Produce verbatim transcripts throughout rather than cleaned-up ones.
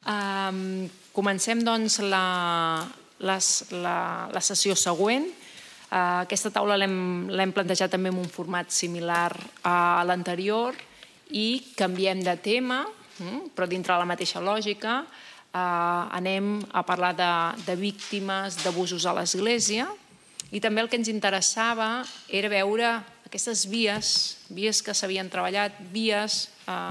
Comencem doncs la sessió següent. Aquesta taula l'hem plantejat també en un format similar a l'anterior i canviem de tema, però dintre la mateixa lògica. Anem a parlar de víctimes d'abusos a l'Església i també el que ens interessava era veure aquestes vies, vies que s'havien treballat, vies,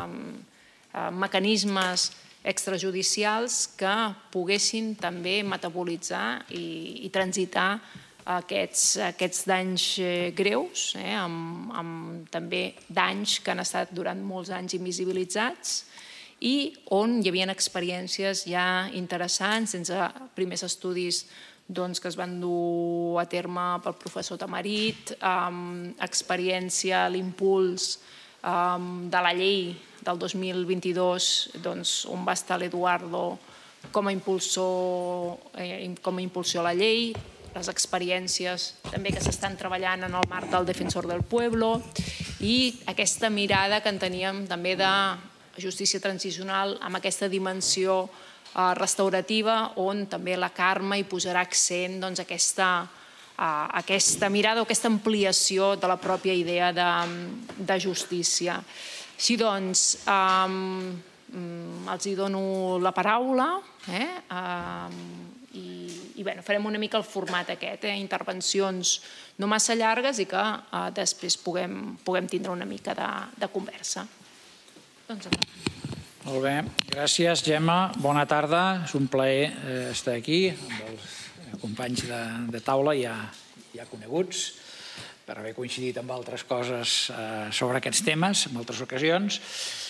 mecanismes extrajudicials que poguessin també metabolitzar i transitar aquests danys greus, amb també danys que han estat durant molts anys invisibilitzats i on hi havia experiències ja interessants, sense primers estudis que es van dur a terme pel professor Tamarit, experiència, l'impuls de la llei del dos mil vint-i-dos, on va estar l'Eduardo com a impulsor a la llei, les experiències també que s'estan treballant en el marc del Defensor del Pueblo i aquesta mirada que en teníem també de justícia transicional amb aquesta dimensió restaurativa on també la Carme hi posarà accent aquesta mirada o aquesta ampliació de la pròpia idea de justícia. Així doncs, els hi dono la paraula i farem una mica el format aquest, intervencions no massa llargues i que després puguem tindre una mica de conversa. Molt bé, gràcies Gemma, bona tarda, és un plaer estar aquí amb els companys de taula ja coneguts per haver coincidit amb altres coses sobre aquests temes en altres ocasions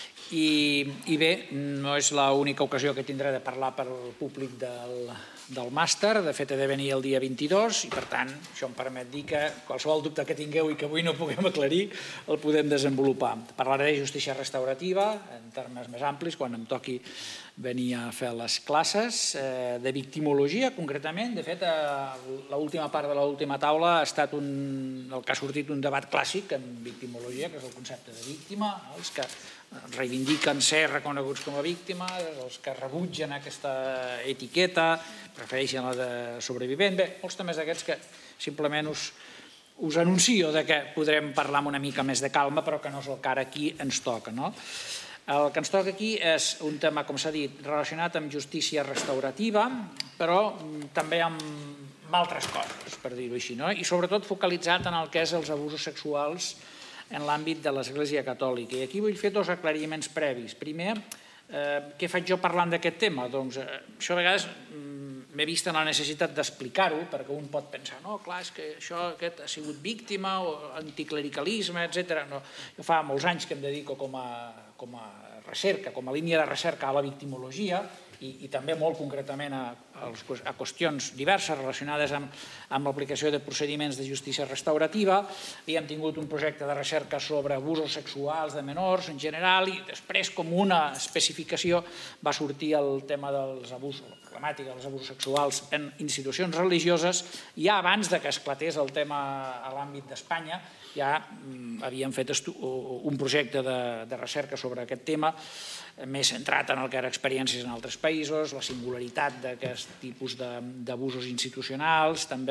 i bé, no és l'única ocasió que tindré de parlar per al públic del màster, de fet he de venir el dia vint-i-dos i per tant això em permet dir que qualsevol dubte que tingueu i que avui no puguem aclarir el podem desenvolupar. Parlaré de justícia restaurativa en termes més amplis quan em toqui venir a fer les classes, de victimologia concretament. De fet, l'última part de l'última taula ha estat el que ha sortit un debat clàssic en victimologia, que és el concepte de víctima, els que reivindiquen ser reconeguts com a víctimes, els que rebutgen aquesta etiqueta, prefereixen la de sobrevivent. Bé, molts temes d'aquests que simplement us anuncio que podrem parlar amb una mica més de calma, però que no és el que ara aquí ens toca. El que ens toca aquí és un tema, com s'ha dit, relacionat amb justícia restaurativa, però també amb altres coses, per dir-ho així, i sobretot focalitzat en el que és els abusos sexuals en l'àmbit de l'Església Catòlica. I aquí vull fer dos aclariments previs. Primer, què faig jo parlant d'aquest tema? Doncs això a vegades m'he vist en la necessitat d'explicar-ho, perquè un pot pensar, no, clar, és que això aquest ha sigut víctima o anticlericalisme, etcètera. Jo fa molts anys que em dedico com a recerca, com a línia de recerca a la victimologia i també molt concretament a qüestions diverses relacionades amb l'aplicació de procediments de justícia restaurativa. Havíem tingut un projecte de recerca sobre abusos sexuals de menors en general i després, com una especificació, va sortir el tema dels abusos, la problemàtica dels abusos sexuals en institucions religioses. Ja abans que esclatés el tema a l'àmbit d'Espanya, ja havíem fet un projecte de recerca sobre aquest tema més centrat en el que eren experiències en altres països, la singularitat d'aquest tipus d'abusos institucionals, també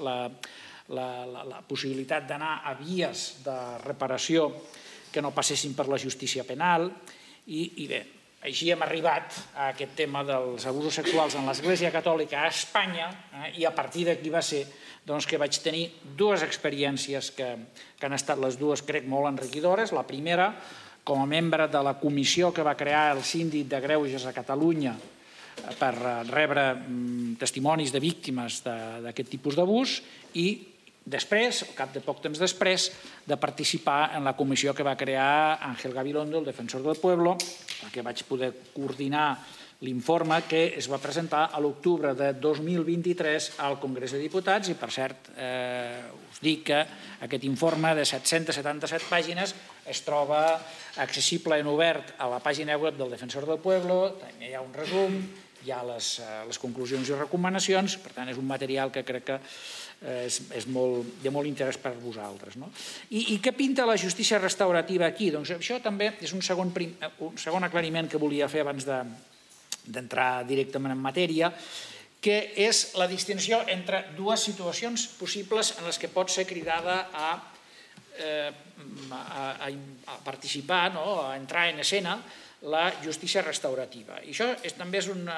la possibilitat d'anar a vies de reparació que no passessin per la justícia penal i bé, així hem arribat a aquest tema dels abusos sexuals en l'Església Catòlica a Espanya i a partir d'aquí va ser que vaig tenir dues experiències que han estat les dues, crec, molt enriquidores. La primera, com a membre de la comissió que va crear el síndic de Greuges a Catalunya per rebre testimonis de víctimes d'aquest tipus d'abús i després, al cap de poc temps després, de participar en la comissió que va crear Ángel Gabilondo, el Defensor del Pueblo, perquè vaig poder coordinar l'informe que es va presentar a l'octubre de dos mil vint-i-tres al Congrés de Diputats i, per cert, us dic que aquest informe de set-centes setanta-set pàgines es troba accessible en obert a la pàgina web del Defensor del Pueblo, també hi ha un resum, hi ha les conclusions i recomanacions, per tant és un material que crec que és de molt interès per vosaltres. I què pinta la justícia restaurativa aquí? Doncs això també és un segon aclariment que volia fer abans d'entrar directament en matèria, que és la distinció entre dues situacions possibles en les que pot ser cridada a, eh, a, a participar, no? A entrar en escena la justícia restaurativa. I això és, també és un,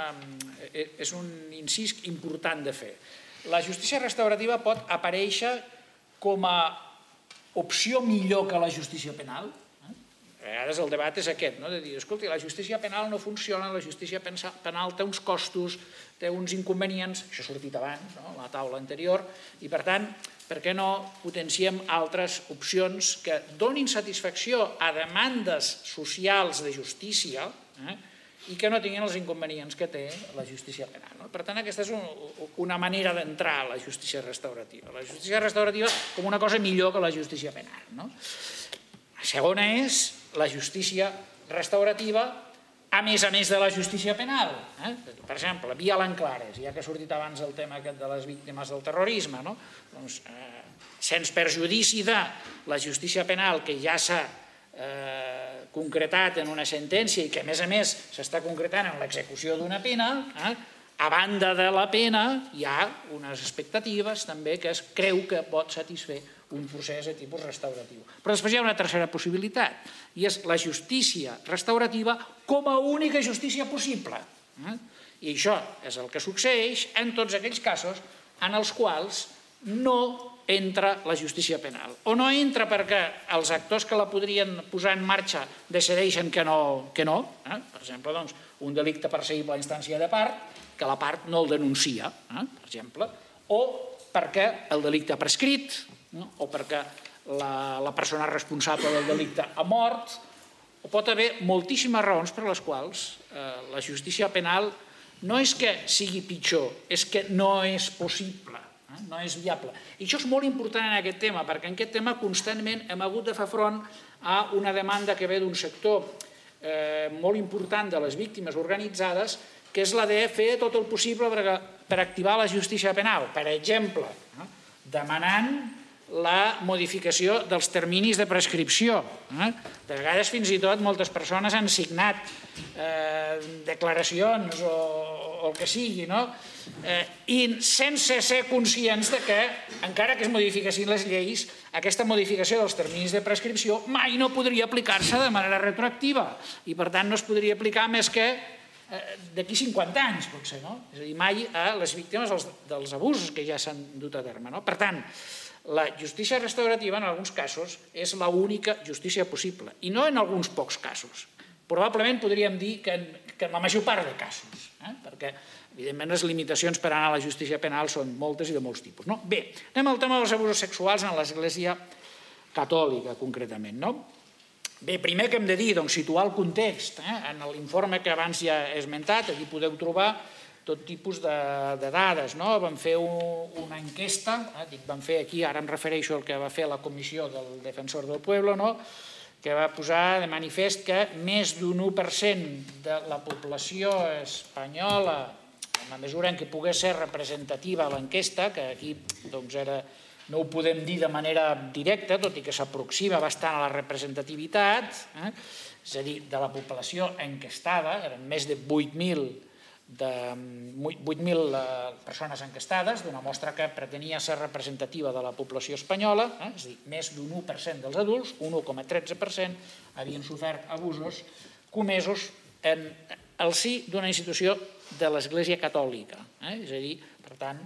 és un incís important de fer. La justícia restaurativa pot aparèixer com a opció millor que la justícia penal. A vegades el debat és aquest, no? De dir, escolta, la justícia penal no funciona, la justícia penal té uns costos, té uns inconvenients, això ha sortit abans, no? A la taula anterior, i per tant, per què no potenciem altres opcions que donin satisfacció a demandes socials de justícia, eh? I que no tinguin els inconvenients que té la justícia penal. No? Per tant, aquesta és un, una manera d'entrar a la justícia restaurativa. La justícia restaurativa com una cosa millor que la justícia penal. No? La segona és la justícia restaurativa a més a més de la justícia penal. Eh? Per exemple, via l'Enclares, ja que ha sortit abans el tema aquest de les víctimes del terrorisme, no? Doncs, eh, sens perjudici de la justícia penal que ja s'ha eh, concretat en una sentència i que a més a més s'està concretant en l'execució d'una pena, eh? A banda de la pena hi ha unes expectatives també que es creu que pot satisfer un procés de tipus restauratiu. Però després hi ha una tercera possibilitat, i és la justícia restaurativa com a única justícia possible. I això és el que succeeix en tots aquells casos en els quals no entra la justícia penal. O no entra perquè els actors que la podrien posar en marxa decideixen que no. Que no. Per exemple, doncs, un delicte perseguible a instància de part, que la part no el denuncia, per exemple, o perquè el delicte ha prescrit, o perquè la, la persona responsable del delicte ha mort, o pot haver moltíssimes raons per les quals eh, la justícia penal no és que sigui pitjor, és que no és possible, eh, no és viable. I això és molt important en aquest tema, perquè en aquest tema constantment hem hagut de fer front a una demanda que ve d'un sector eh, molt important de les víctimes organitzades, que és la de fer tot el possible per, per activar la justícia penal. Per exemple, eh, demanant la modificació dels terminis de prescripció. De vegades, fins i tot, moltes persones han signat declaracions o el que sigui, i sense ser conscients que, encara que es modifiquessin les lleis, aquesta modificació dels terminis de prescripció mai no podria aplicar-se de manera retroactiva i, per tant, no es podria aplicar més que d'aquí cinquanta anys, potser, no? És a dir, mai a les víctimes dels abusos que ja s'han dut a terme. Per tant, la justícia restaurativa, en alguns casos, és l'única justícia possible, i no en alguns pocs casos. Probablement podríem dir que en la major part de casos, perquè, evidentment, les limitacions per anar a la justícia penal són moltes i de molts tipus. Bé, anem al tema dels abusos sexuals en l'Església Catòlica, concretament. Bé, primer que hem de dir, situar el context. En l'informe que abans ja he esmentat, aquí podeu trobar tot tipus de dades. Vam fer una enquesta, dic vam fer aquí, ara em refereixo al que va fer la comissió del Defensor del Pueblo, que va posar de manifest que més d'un u per cent de la població espanyola, en la mesura en què pogués ser representativa l'enquesta, que aquí no ho podem dir de manera directa, tot i que s'aproxima bastant a la representativitat, és a dir, de la població enquestada, eren més de vuit mil persones enquestades, d'una mostra que pretenia ser representativa de la població espanyola, és a dir, més d'un u per cent dels adults, un u coma tretze per cent, havien sofert abusos comesos en el si d'una institució de l'Església Catòlica, és a dir, per tant,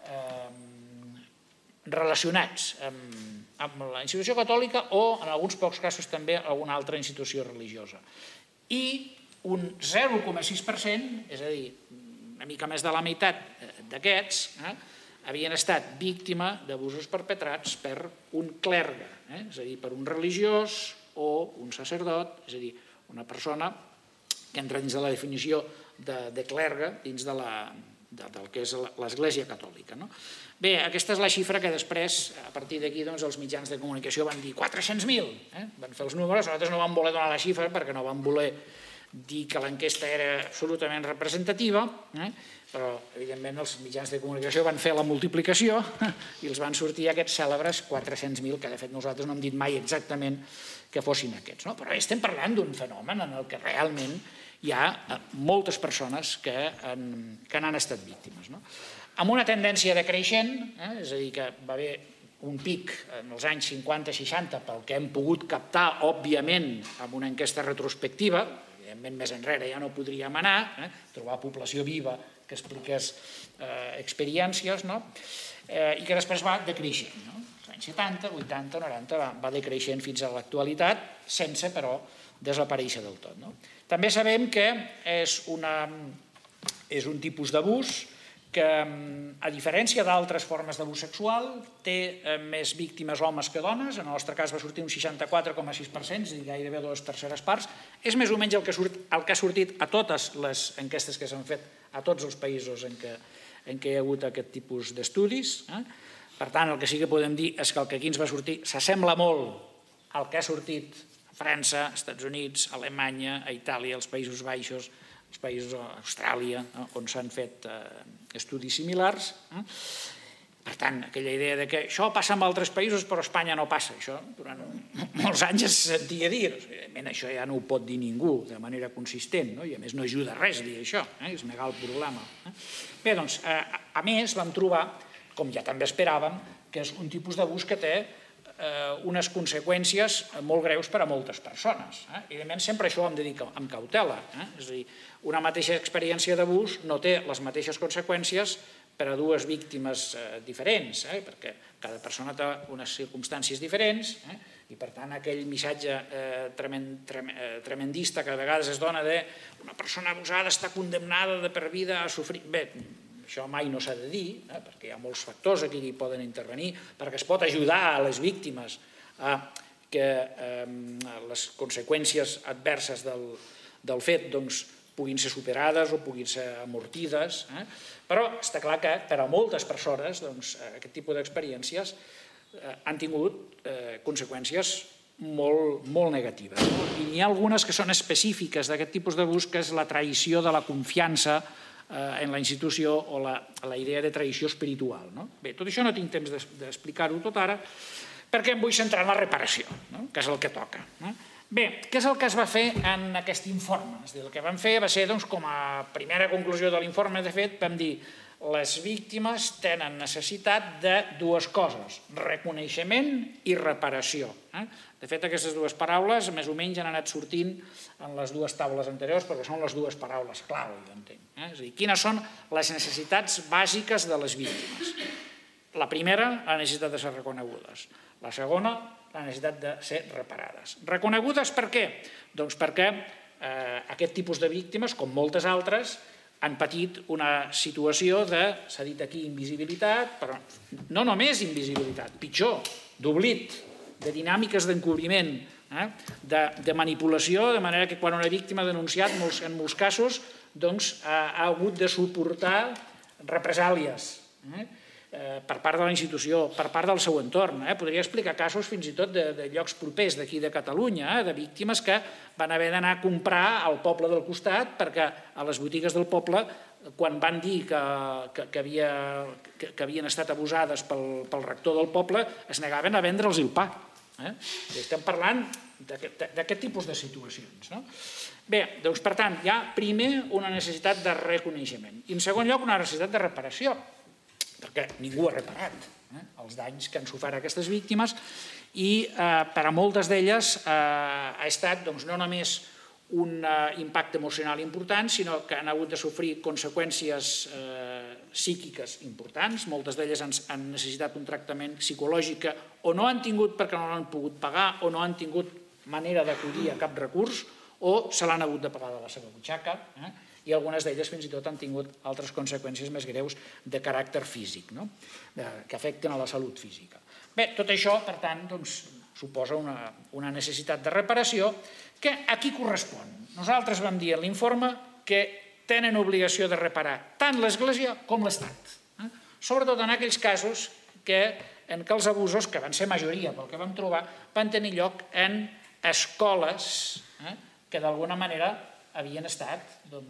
relacionats amb la institució catòlica o, en alguns pocs casos, també alguna altra institució religiosa. I un zero coma sis per cent, és a dir, una mica més de la meitat d'aquests, havien estat víctima d'abusos perpetrats per un clergue, és a dir, per un religiós o un sacerdot, és a dir, una persona que entra dins de la definició de clergue, dins del que és l'Església Catòlica. Bé, aquesta és la xifra que després, a partir d'aquí, els mitjans de comunicació van dir quatre-cents mil, van fer els números, nosaltres no vam voler donar la xifra perquè no vam voler dir que l'enquesta era absolutament representativa, però, evidentment, els mitjans de comunicació van fer la multiplicació i els van sortir aquests cèlebres quatre-cents mil, que, de fet, nosaltres no hem dit mai exactament que fossin aquests. Però estem parlant d'un fenomen en el que realment hi ha moltes persones que n'han estat víctimes. Amb una tendència decreixent, és a dir, que va haver un pic en els anys cinquanta seixanta pel que hem pogut captar, òbviament, amb una enquesta retrospectiva, evidentment més enrere ja no podríem anar, trobar població viva que expliqués experiències, i que després va decreixent. Els anys setanta, vuitanta, noranta va decreixent fins a l'actualitat, sense, però, desaparèixer del tot. També sabem que és un tipus d'abús que, a diferència d'altres formes d'abús sexual, té més víctimes homes que dones. En el nostre cas va sortir un seixanta-quatre coma sis per cent, és a dir, gairebé dues terceres parts. És més o menys el que ha sortit a totes les enquestes que s'han fet a tots els països en què hi ha hagut aquest tipus d'estudis. Per tant, el que sí que podem dir és que el que aquí ens va sortir s'assembla molt al que ha sortit a França, als Estats Units, a Alemanya, a Itàlia, als Països Baixos, als països d'Austràlia, on s'han fet estudis similars. Per tant, aquella idea que això passa en altres països però a Espanya no passa, això durant molts anys es sentia dir. Evidentment, això ja no ho pot dir ningú de manera consistent, i a més no ajuda res dir això, és negar el problema. Bé, doncs, a més vam trobar, com ja també esperàvem, que és un tipus d'abús que té unes conseqüències molt greus per a moltes persones. Evidentment, sempre això ho hem de dir amb cautela. És a dir, una mateixa experiència d'abús no té les mateixes conseqüències per a dues víctimes diferents, perquè cada persona té unes circumstàncies diferents i, per tant, aquell missatge tremendista que a vegades es dona de una persona abusada està condemnada de per vida a sofrir... Bé, això mai no s'ha de dir, perquè hi ha molts factors aquí que hi poden intervenir, perquè es pot ajudar a les víctimes a que les conseqüències adverses del fet puguin ser superades o puguin ser amortides, però està clar que per a moltes persones aquest tipus d'experiències han tingut conseqüències molt negatives. I n'hi ha algunes que són específiques d'aquest tipus d'abús, que és la traïció de la confiança en la institució o la idea de traïció espiritual. Bé, tot això no tinc temps d'explicar-ho tot ara, perquè em vull centrar en la reparació, que és el que toca. Bé, què és el que es va fer en aquest informe? El que vam fer va ser, com a primera conclusió de l'informe, de fet, vam dir les víctimes tenen necessitat de dues coses, reconeixement i reparació. De fet, aquestes dues paraules més o menys han anat sortint en les dues taules anteriors, perquè són les dues paraules clau, jo entenc. És a dir, quines són les necessitats bàsiques de les víctimes? La primera, la necessitat de ser reconegudes. La segona, la necessitat de ser reparades. Reconegudes per què? Doncs perquè aquest tipus de víctimes, com moltes altres, han patit una situació de, s'ha dit aquí, invisibilitat, però no només invisibilitat, pitjor, d'oblit, de dinàmiques d'encobriment, de manipulació, de manera que quan una víctima ha denunciat, en molts casos, ha hagut de suportar represàlies per part de la institució, per part del seu entorn. Podria explicar casos fins i tot de llocs propers d'aquí de Catalunya, de víctimes que van haver d'anar a comprar al poble del costat perquè a les botigues del poble, quan van dir que havien estat abusades pel rector del poble, es negaven a vendre'ls el pa. Estem parlant d'aquest tipus de situacions. Bé, doncs per tant, hi ha primer una necessitat de reconeixement i en segon lloc una necessitat de reparació, perquè ningú ha reparat els danys que han sofert aquestes víctimes i per a moltes d'elles ha estat no només un impacte emocional important, sinó que han hagut de sofrir conseqüències psíquiques importants. Moltes d'elles han necessitat un tractament psicològic que o no han tingut perquè no l'han pogut pagar o no han tingut manera d'acudir a cap recurs o se l'han hagut de pagar de la seva butxaca i algunes d'elles fins i tot han tingut altres conseqüències més greus de caràcter físic, que afecten a la salut física. Bé, tot això, per tant, suposa una necessitat de reparació que a qui correspon. Nosaltres vam dir en l'informe que tenen obligació de reparar tant l'Església com l'Estat, sobretot en aquells casos en què els abusos, que van ser majoria pel que vam trobar, van tenir lloc en escoles que d'alguna manera havien estat,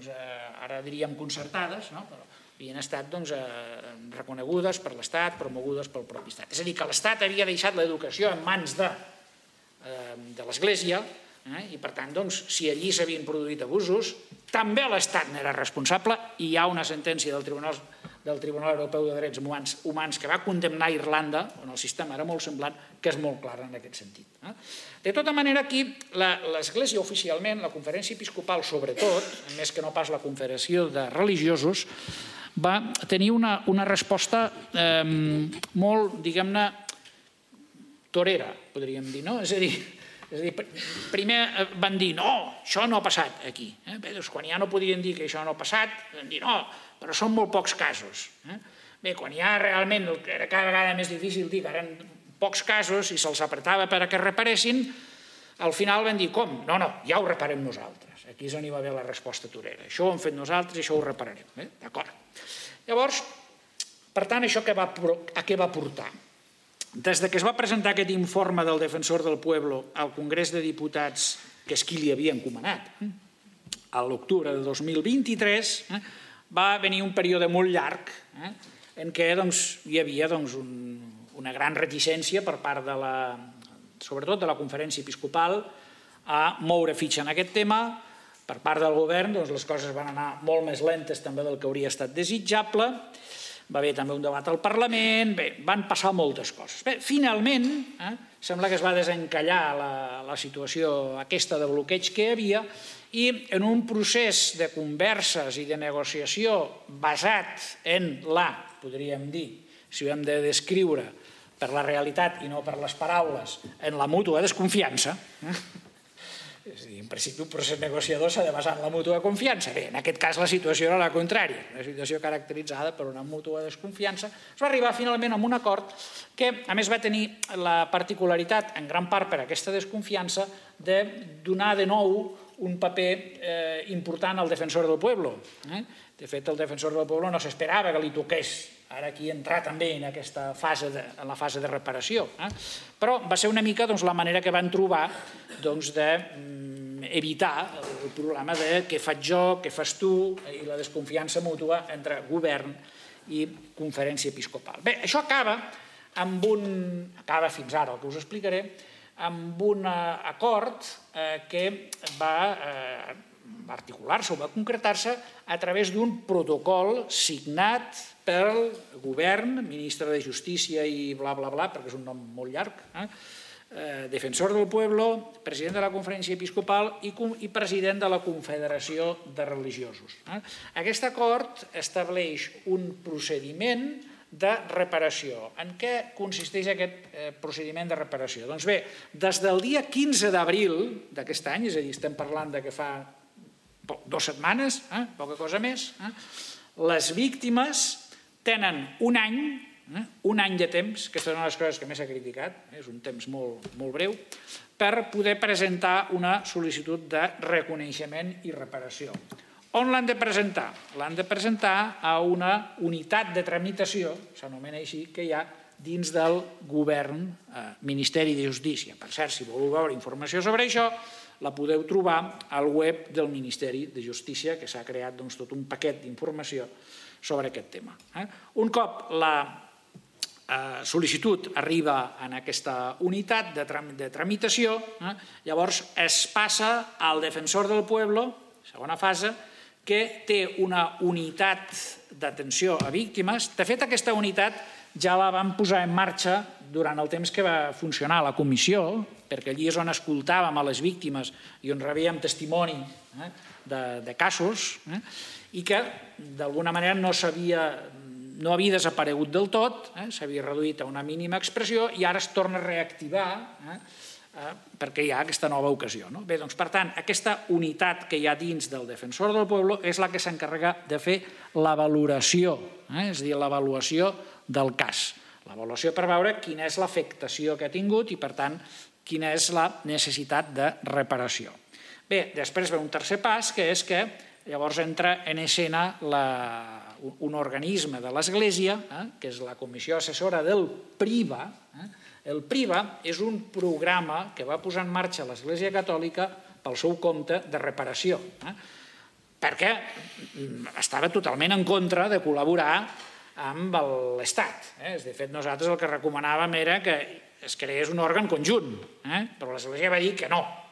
ara diríem concertades, però havien estat reconegudes per l'Estat, promogudes pel propi Estat. És a dir, que l'Estat havia deixat l'educació en mans de l'Església i per tant, si allí s'havien produït abusos, també l'Estat n'era responsable i hi ha una sentència del Tribunal del Tribunal Europeu de Drets Humans que va condemnar Irlanda, on el sistema era molt semblant, que és molt clar en aquest sentit. De tota manera, aquí l'Església oficialment, la Conferència Episcopal sobretot, més que no pas la Confederació de Religiosos, va tenir una resposta molt, diguem-ne, torera, podríem dir, no? És a dir, primer van dir, no, això no ha passat aquí. Quan ja no podien dir que això no ha passat, van dir, no, però són molt pocs casos. Bé, quan ja realment era cada vegada més difícil dir que eren pocs casos i se'ls apretava per a que reparessin, al final van dir, com? No, no, ja ho reparem nosaltres. Aquí és on hi va haver la resposta torera. Això ho hem fet nosaltres i això ho repararem. D'acord. Llavors, per tant, això a què va portar? Des que es va presentar aquest informe del Defensor del Pueblo al Congrés de Diputats, que és qui li havia encomanat, a l'octubre de dos mil vint-i-tres, va venir un període molt llarg en què hi havia una gran reticència per part de la, sobretot de la Conferència Episcopal, a moure fitxa en aquest tema. Per part del govern les coses van anar molt més lentes també del que hauria estat desitjable. Va haver també un debat al Parlament, bé, van passar moltes coses. Bé, finalment, sembla que es va desencallar la situació aquesta de bloqueig que hi havia i en un procés de converses i de negociació basat en la, podríem dir, si ho hem de descriure per la realitat i no per les paraules, en la mútua desconfiança. És a dir, en principi un procés negociador s'ha de basar en la mútua confiança. Bé, en aquest cas la situació era la contrària, una situació caracteritzada per una mútua desconfiança. Es va arribar finalment a un acord que, a més, va tenir la particularitat, en gran part per aquesta desconfiança, de donar de nou un paper important al Defensor del Pueblo. De fet, el Defensor del Pueblo no s'esperava que li toqués ara aquí entrar també en aquesta fase, en la fase de reparació. Però va ser una mica la manera que van trobar d'evitar el problema de què faig jo, què fas tu, i la desconfiança mútua entre govern i Conferència Episcopal. Bé, això acaba amb un... acaba fins ara, el que us explicaré, amb un acord que va articular-se o va concretar-se a través d'un protocol signat pel govern, ministre de Justícia i bla, bla, bla, perquè és un nom molt llarg, Defensor del Pueblo, president de la Conferència Episcopal i president de la Confederació de Religiosos. Aquest acord estableix un procediment de reparació. En què consisteix aquest procediment de reparació? Doncs bé, des del dia quinze d'abril d'aquest any, és a dir, estem parlant de que fa dues setmanes, poca cosa més, les víctimes tenen un any, un any de temps, que és una de les coses que més s'ha criticat, és un temps molt breu, per poder presentar una sol·licitud de reconeixement i reparació. On l'han de presentar? L'han de presentar a una unitat de tramitació, s'anomena així, que hi ha dins del govern, Ministeri de Justícia. Per cert, si voleu veure informació sobre això, la podeu trobar al web del Ministeri de Justícia, que s'ha creat tot un paquet d'informació sobre aquest tema. Un cop la sol·licitud arriba en aquesta unitat de tramitació, llavors es passa al Defensor del Pueblo, segona fase, que té una unitat d'atenció a víctimes. De fet, aquesta unitat ja la vam posar en marxa durant el temps que va funcionar la comissió, perquè allí és on escoltàvem a les víctimes i on rebíem testimoni de casos, i que d'alguna manera no s'havia no havia desaparegut del tot, s'havia reduït a una mínima expressió i ara es torna a reactivar perquè hi ha aquesta nova ocasió. Bé, doncs, per tant, aquesta unitat que hi ha dins del Defensor del Pueblo és la que s'encarrega de fer la valoració, és a dir, l'avaluació del cas. L'avaluació per veure quina és l'afectació que ha tingut i, per tant, quina és la necessitat de reparació. Bé, després ve un tercer pas, que és que llavors entra en escena un organisme de l'Església, que és la Comissió Assessora del PRIBA. El PRIBA és un programa que va posar en marxa l'Església Catòlica pel seu compte de reparació, perquè estava totalment en contra de col·laborar amb l'Estat. De fet, nosaltres el que recomanàvem era que es creés un òrgan conjunt, però l'Església va dir que no,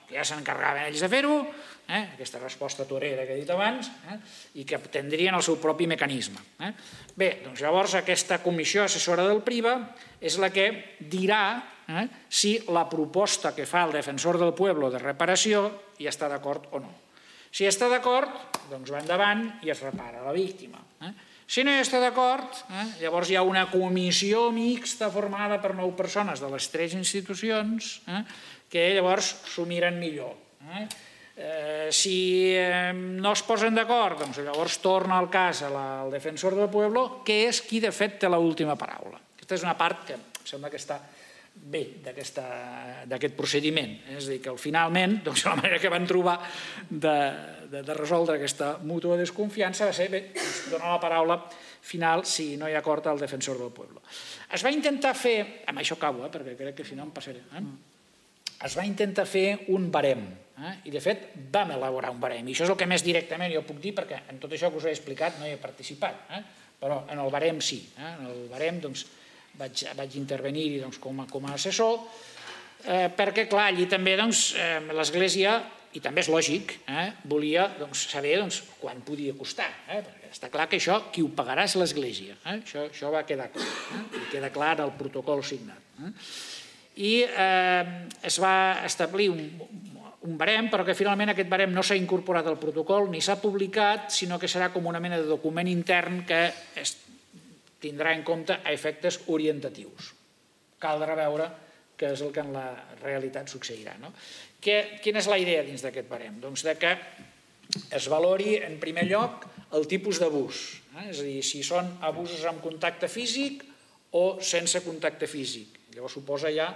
que ja s'encarregaven ells de fer-ho, aquesta resposta torera que he dit abans, i que tindrien el seu propi mecanisme. Bé, doncs llavors aquesta comissió assessora del PRIBA és la que dirà si la proposta que fa el defensor del pueblo de reparació hi està d'acord o no. Si està d'acord, doncs va endavant i es repara la víctima. Si no hi està d'acord, llavors hi ha una comissió mixta formada per nou persones de les tres institucions que llavors s'ho miren millor. Si no es posen d'acord, doncs llavors torna el cas al defensor del pueblo, que és qui de fet té l'última paraula. Aquesta és una part que em sembla que està bé d'aquest procediment. És a dir, que finalment la manera que van trobar de resoldre aquesta mútua desconfiança va ser donar la paraula final si no hi ha acord al defensor del pueblo. Es va intentar fer, amb això acabo perquè crec que si no em passaré, es va intentar fer un barem i de fet vam elaborar un barem i això és el que més directament jo puc dir perquè en tot això que us he explicat no hi he participat, però en el barem sí, en el barem doncs vaig intervenir-hi com a assessor, perquè, clar, allí també l'Església, i també és lògic, volia saber quan podia costar, perquè està clar que això qui ho pagarà és l'Església, això va quedar clar, i queda clar en el protocol signat. I es va establir un barem, però que finalment aquest barem no s'ha incorporat al protocol ni s'ha publicat, sinó que serà com una mena de document intern que es tindrà en compte a efectes orientatius. Caldrà veure què és el que en la realitat succeirà. Quina és la idea dins d'aquest barem? Doncs que es valori en primer lloc el tipus d'abús, és a dir, si són abusos amb contacte físic o sense contacte físic. Llavors suposa ja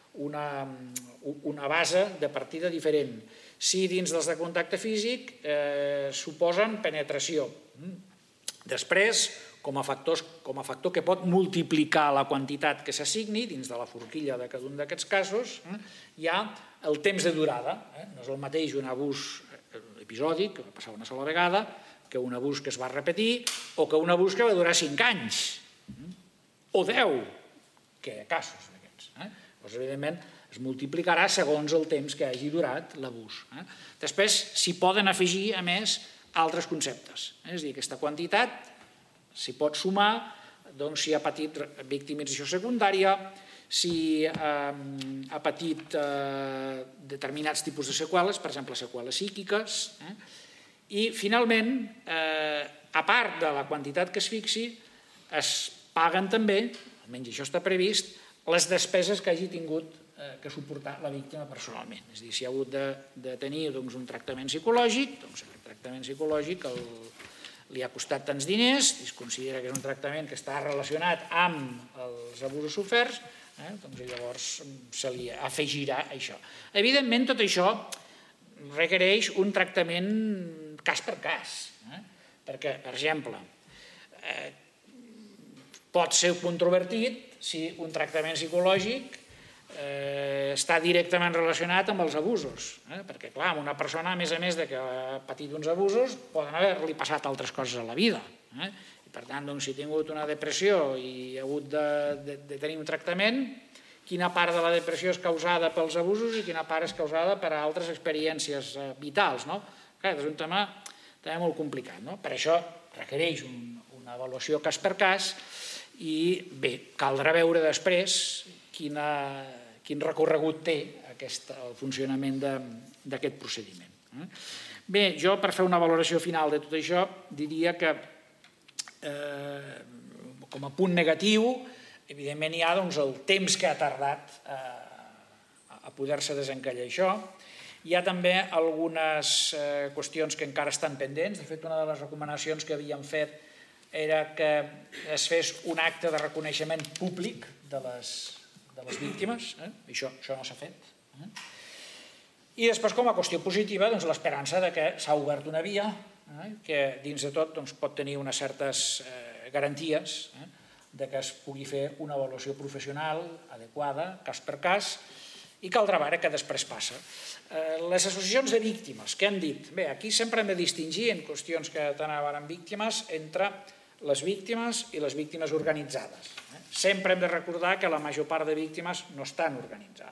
una base de partida diferent. Si dins dels de contacte físic suposen penetració. Després, com a factor que pot multiplicar la quantitat que s'assigni dins de la forquilla de cada un d'aquests casos, hi ha el temps de durada. No és el mateix un abús episòdic, que va passar una sola vegada, que un abús que es va repetir, o que un abús que va durar cinc anys, o deu, que hi ha casos d'aquests. Doncs, evidentment, es multiplicarà segons el temps que hagi durat l'abús. Després, s'hi poden afegir, a més, altres conceptes. És a dir, aquesta quantitat s'hi pot sumar si ha patit victimització secundària, si ha patit determinats tipus de seqüeles, per exemple, seqüeles psíquiques, i finalment, a part de la quantitat que es fixi, es paguen també, almenys això està previst, les despeses que hagi tingut que suportar la víctima personalment. És a dir, si ha hagut de tenir un tractament psicològic, doncs aquest tractament psicològic li ha costat tants diners, es considera que és un tractament que està relacionat amb els abusos soferts, doncs llavors se li afegirà això. Evidentment, tot això requereix un tractament cas per cas, perquè, per exemple, pot ser controvertit si un tractament psicològic està directament relacionat amb els abusos, perquè, clar, una persona, a més a més que ha patit uns abusos, poden haver-li passat altres coses a la vida. I, per tant, si ha tingut una depressió i ha hagut de tenir un tractament, quina part de la depressió és causada pels abusos i quina part és causada per altres experiències vitals. És un tema també molt complicat. Per això requereix una avaluació cas per cas i, bé, caldrà veure després quin recorregut té el funcionament d'aquest procediment. Bé, jo per fer una valoració final de tot això diria que com a punt negatiu evidentment hi ha el temps que ha tardat a poder-se desencallar això. Hi ha també algunes qüestions que encara estan pendents. De fet, una de les recomanacions que havíem fet era que es fes un acte de reconeixement públic de les de les víctimes, això no s'ha fet. I després, com a qüestió positiva, l'esperança que s'ha obert una via que dins de tot pot tenir unes certes garanties que es pugui fer una avaluació professional adequada, cas per cas, i caldrà veure què després passa. Les associacions de víctimes, què han dit? Bé, aquí sempre hem de distingir en qüestions que tenen víctimes entre les víctimes i les víctimes organitzades. Sempre hem de recordar que la major part de víctimes no estan organitzades.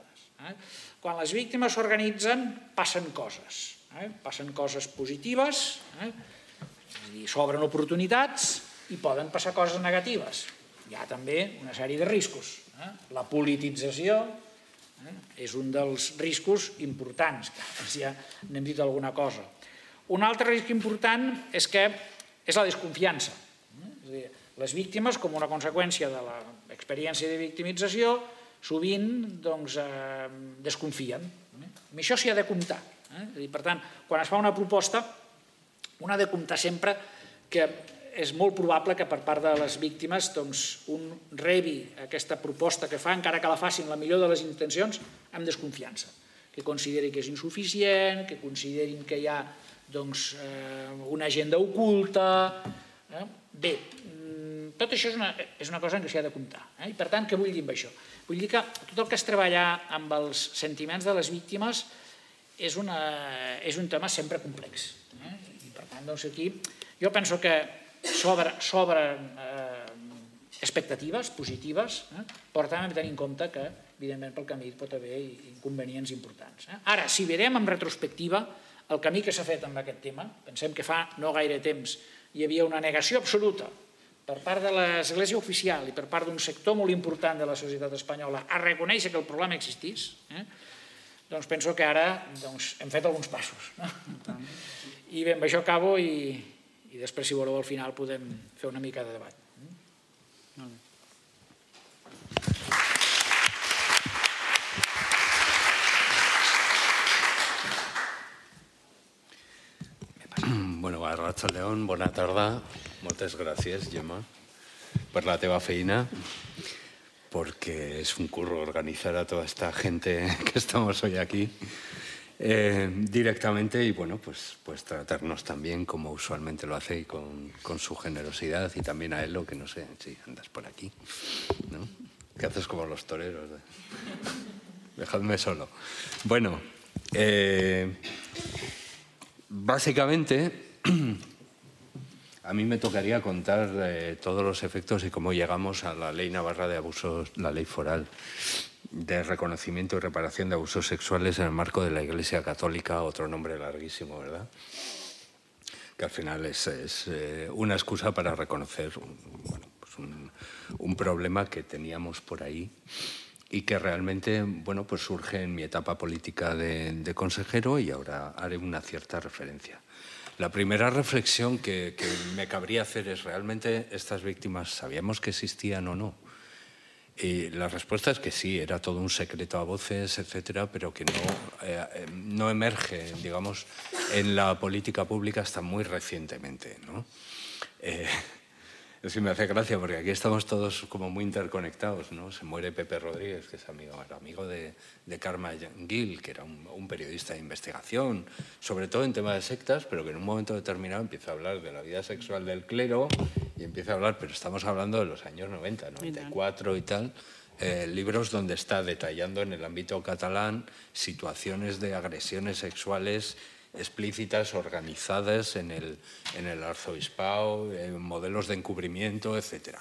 Quan les víctimes s'organitzen, passen coses. Passen coses positives, s'obren oportunitats i poden passar coses negatives. Hi ha també una sèrie de riscos. La politització és un dels riscos importants, que ja n'hem dit alguna cosa. Un altre risc important és que és la desconfiança. És a dir, les víctimes, com una conseqüència de l'experiència de victimització, sovint desconfien. Amb això s'hi ha de comptar. Per tant, quan es fa una proposta, un ha de comptar sempre que és molt probable que per part de les víctimes un rebi aquesta proposta que fa, encara que la facin la millor de les intencions, amb desconfiança. Que consideri que és insuficient, que considerin que hi ha una agenda oculta. Bé, tot això és una cosa en què s'hi ha de comptar. I per tant, què vull dir amb això? Vull dir que tot el que és treballar amb els sentiments de les víctimes és un tema sempre complex. I per tant, aquí jo penso que s'obren expectatives positives, però també hem de tenir en compte que, evidentment, pel camí pot haver inconvenients importants. Ara, si mirem en retrospectiva el camí que s'ha fet amb aquest tema, pensem que fa no gaire temps hi havia una negació absoluta per part de l'Església oficial i per part d'un sector molt important de la societat espanyola a reconèixer que el problema existís, doncs penso que ara hem fet alguns passos. I bé, amb això acabo i després, si voleu, al final podem fer una mica de debat. Bueno, Arratsaldeon, bona tarda. Moltes gràcies, Gemma, per la teva feina, porque es un curro organizar a toda esta gente que estamos hoy aquí eh, directamente y, bueno, pues, pues tratarnos también como usualmente lo hace y con, con su generosidad, y también a Elo, que no sé si andas por aquí, ¿no? Que haces como los toreros. ¿eh? Dejadme solo. Bueno, eh, básicamente a mí me tocaría contar eh, todos los efectos y cómo llegamos a la Ley Navarra de Abusos, la Ley Foral de Reconocimiento y Reparación de Abusos Sexuales en el marco de la Iglesia Católica, otro nombre larguísimo, ¿verdad? Que al final es, es eh, una excusa para reconocer un, bueno, pues un, un problema que teníamos por ahí y que realmente, bueno, pues surge en mi etapa política de, de consejero, y ahora haré una cierta referencia. La primera reflexión que, que me cabría hacer es, ¿realmente estas víctimas sabíamos que existían o no? Y la respuesta es que sí, era todo un secreto a voces, etcétera, pero que no, eh, no emerge, digamos, en la política pública hasta muy recientemente, ¿no? Eh, es que me hace gracia porque aquí estamos todos como muy interconectados, ¿no? Se muere Pepe Rodríguez, que es amigo, era amigo de, de Karma Gil, que era un, un periodista de investigación, sobre todo en temas de sectas, pero que en un momento determinado empieza a hablar de la vida sexual del clero y empieza a hablar, pero estamos hablando de los años noventa, noventa y cuatro y tal, eh, libros donde está detallando en el ámbito catalán situaciones de agresiones sexuales explícitas, organizadas en el, en el arzobispado, en modelos de encubrimiento, etcétera.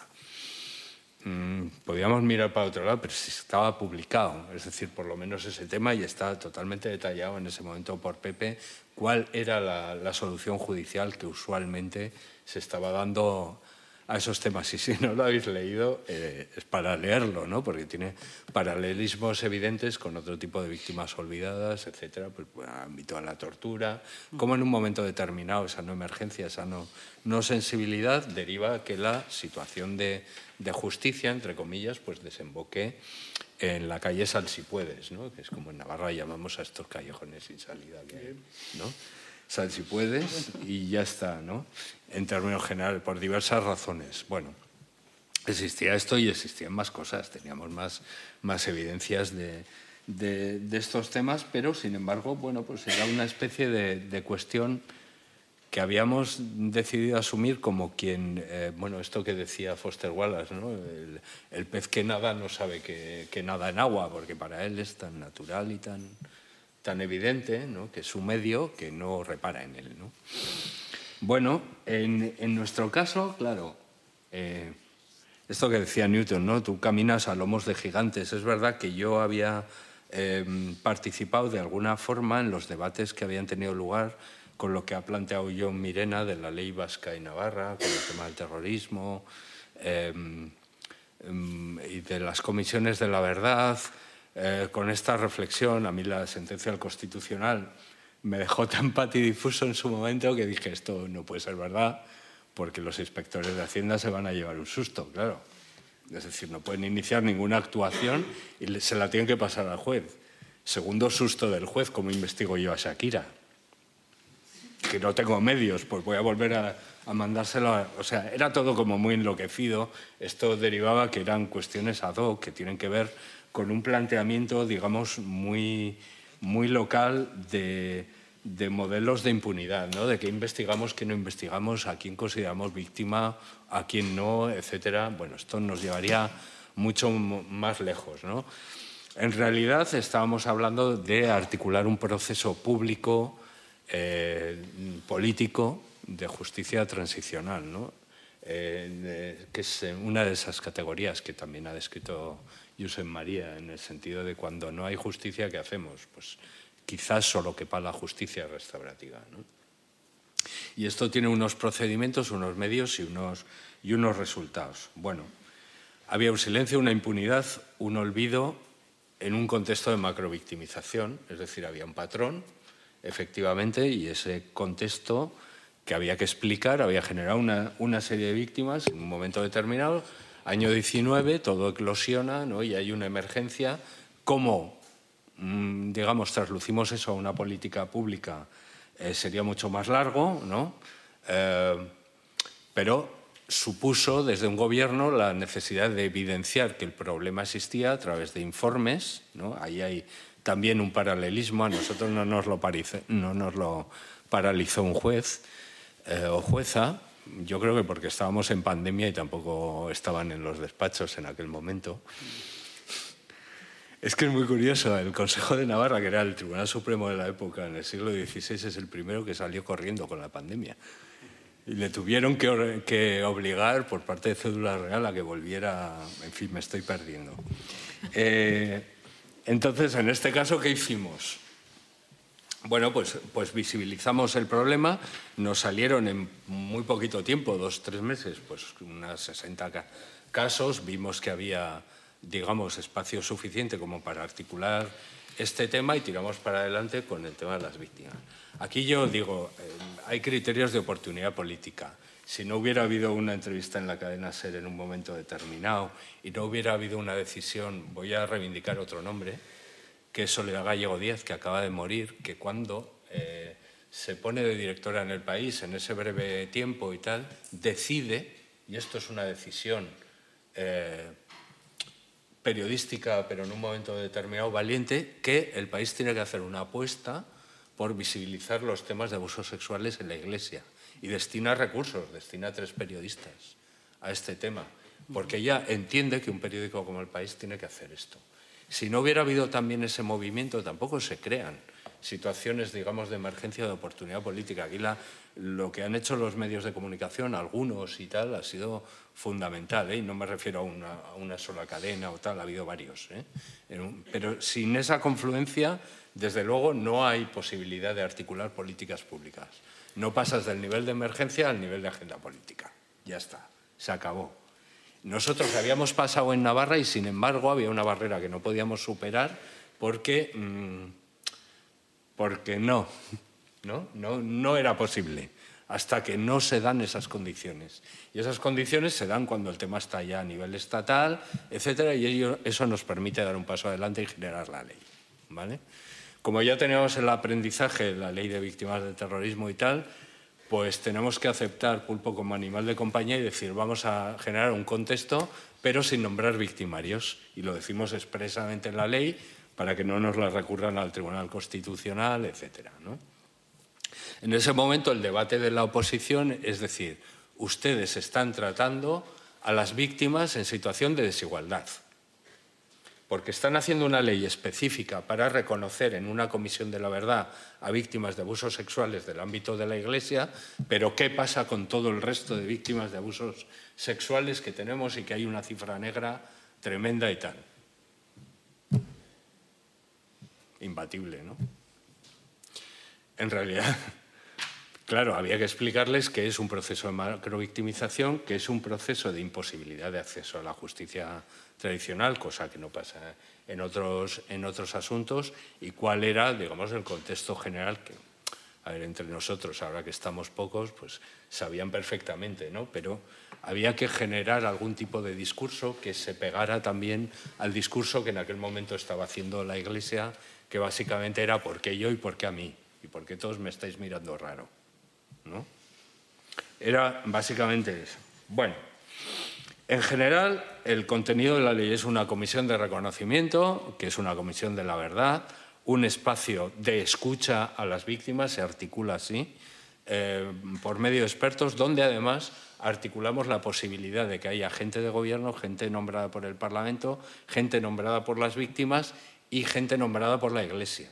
Mm, podíamos mirar para otro lado, pero estaba publicado, es decir, por lo menos ese tema, y está totalmente detallado en ese momento por Pepe cuál era la, la solución judicial que usualmente se estaba dando a esos temas. Y si no lo habéis leído, eh, es para leerlo, ¿no? Porque tiene paralelismos evidentes con otro tipo de víctimas olvidadas, etcétera, pues, pues, ámbito a la tortura, como en un momento determinado esa no emergencia, esa no, no sensibilidad deriva que la situación de, de justicia, entre comillas, pues desemboque en la calle Sal si puedes, ¿no? Que es como en Navarra llamamos a estos callejones sin salida, que, ¿no? Sal si puedes y ya está, ¿no? En términos generales, por diversas razones. Bueno, existía esto y existían más cosas, teníamos más, más evidencias de, de, de estos temas, pero sin embargo, bueno, pues era una especie de, de cuestión que habíamos decidido asumir como quien, eh, bueno, esto que decía Foster Wallace, ¿no? El, el pez que nada no sabe que, que nada en agua, porque para él es tan natural y tan, tan evidente, ¿no? Que es su medio, que no repara en él, ¿no? Bueno, en, en nuestro caso, claro, eh, esto que decía Newton, ¿no? Tú caminas a lomos de gigantes. Es verdad que yo había eh, participado de alguna forma en los debates que habían tenido lugar con lo que ha planteado Jon Mirena de la ley vasca y navarra, con el tema del terrorismo, eh, y de las comisiones de la verdad. Eh, con esta reflexión, a mí la sentencia del Constitucional me dejó tan patidifuso en su momento que dije, esto no puede ser verdad, porque los inspectores de Hacienda se van a llevar un susto, claro. Es decir, no pueden iniciar ninguna actuación y se la tienen que pasar al juez. Segundo susto del juez, ¿cómo investigo yo a Shakira? Que no tengo medios, pues voy a volver a, a mandárselo. A, o sea, era todo como muy enloquecido. Esto derivaba que eran cuestiones ad hoc, que tienen que ver con un planteamiento, digamos, muy, muy local de, de modelos de impunidad, ¿no? De qué investigamos, qué no investigamos, a quién consideramos víctima, a quién no, etcétera. Bueno, esto nos llevaría mucho más lejos, ¿no? En realidad estábamos hablando de articular un proceso público, eh, político, de justicia transicional, ¿no? Eh, de, que es una de esas categorías que también ha descrito Josep María, en el sentido de cuando no hay justicia, ¿qué hacemos? Pues quizás solo quepa la justicia restaurativa, ¿no? Y esto tiene unos procedimientos, unos medios y unos, y unos resultados. Bueno, había un silencio, una impunidad, un olvido en un contexto de macrovictimización, es decir, había un patrón, efectivamente, y ese contexto que había que explicar había generado una, una serie de víctimas en un momento determinado. Año diecinueve, todo eclosiona, ¿no? Y hay una emergencia. ¿Cómo, digamos, traslucimos eso a una política pública? Eh, sería mucho más largo, ¿no? Eh, pero supuso desde un gobierno la necesidad de evidenciar que el problema existía a través de informes, ¿no? Ahí hay también un paralelismo. A nosotros no nos lo, parice, no nos lo paralizó un juez eh, o jueza. Yo creo que porque estábamos en pandemia y tampoco estaban en los despachos en aquel momento. Es que es muy curioso, el Consejo de Navarra, que era el Tribunal Supremo de la época, en el siglo dieciséis, es el primero que salió corriendo con la pandemia. Y le tuvieron que, que obligar por parte de Cédula Real a que volviera. En fin, me estoy perdiendo. Eh, entonces, en este caso, ¿qué hicimos? Bueno, pues, pues visibilizamos el problema. Nos salieron en muy poquito tiempo, dos, tres meses, pues unas sesenta casos. Vimos que había, digamos, espacio suficiente como para articular este tema y tiramos para adelante con el tema de las víctimas. Aquí yo digo, eh, hay criterios de oportunidad política. Si no hubiera habido una entrevista en la cadena SER en un momento determinado y no hubiera habido una decisión, voy a reivindicar otro nombre, que es Soledad Gallego Díaz, que acaba de morir, que cuando eh, se pone de directora en el país, en ese breve tiempo y tal, decide, y esto es una decisión eh, periodística, pero en un momento determinado valiente, que el país tiene que hacer una apuesta por visibilizar los temas de abusos sexuales en la Iglesia y destina recursos, destina tres periodistas a este tema, porque ella entiende que un periódico como El País tiene que hacer esto. Si no hubiera habido también ese movimiento, tampoco se crean situaciones, digamos, de emergencia o de oportunidad política. Aquí la, lo que han hecho los medios de comunicación, algunos y tal, ha sido fundamental, ¿eh? Y no me refiero a una, a una sola cadena o tal, ha habido varios, ¿eh? Pero sin esa confluencia, desde luego, no hay posibilidad de articular políticas públicas. No pasas del nivel de emergencia al nivel de agenda política. Ya está, se acabó. Nosotros habíamos pasado en Navarra y, sin embargo, había una barrera que no podíamos superar porque, mmm, porque no, no, no, no era posible hasta que no se dan esas condiciones. Y esas condiciones se dan cuando el tema está ya a nivel estatal, etcétera, y ello, eso nos permite dar un paso adelante y generar la ley, ¿vale? Como ya teníamos el aprendizaje, la ley de víctimas del terrorismo y tal, pues tenemos que aceptar pulpo como animal de compañía y decir, vamos a generar un contexto, pero sin nombrar victimarios. Y lo decimos expresamente en la ley para que no nos la recurran al Tribunal Constitucional, etcétera, ¿no? En ese momento el debate de la oposición es decir, ustedes están tratando a las víctimas en situación de desigualdad, porque están haciendo una ley específica para reconocer en una comisión de la verdad a víctimas de abusos sexuales del ámbito de la Iglesia, pero ¿qué pasa con todo el resto de víctimas de abusos sexuales que tenemos y que hay una cifra negra tremenda y tal? imbatible, ¿no? En realidad, claro, había que explicarles que es un proceso de macrovictimización, que es un proceso de imposibilidad de acceso a la justicia tradicional, cosa que no pasa en otros, en otros asuntos, y cuál era, digamos, el contexto general que, a ver, entre nosotros, ahora que estamos pocos, pues sabían perfectamente, ¿no? Pero había que generar algún tipo de discurso que se pegara también al discurso que en aquel momento estaba haciendo la Iglesia, que básicamente era ¿por qué yo y por qué a mí? Y por qué todos me estáis mirando raro, ¿no? Era básicamente eso. Bueno, en general, el contenido de la ley es una comisión de reconocimiento, que es una comisión de la verdad, un espacio de escucha a las víctimas, se articula así, eh, por medio de expertos, donde además articulamos la posibilidad de que haya gente de gobierno, gente nombrada por el Parlamento, gente nombrada por las víctimas y gente nombrada por la Iglesia.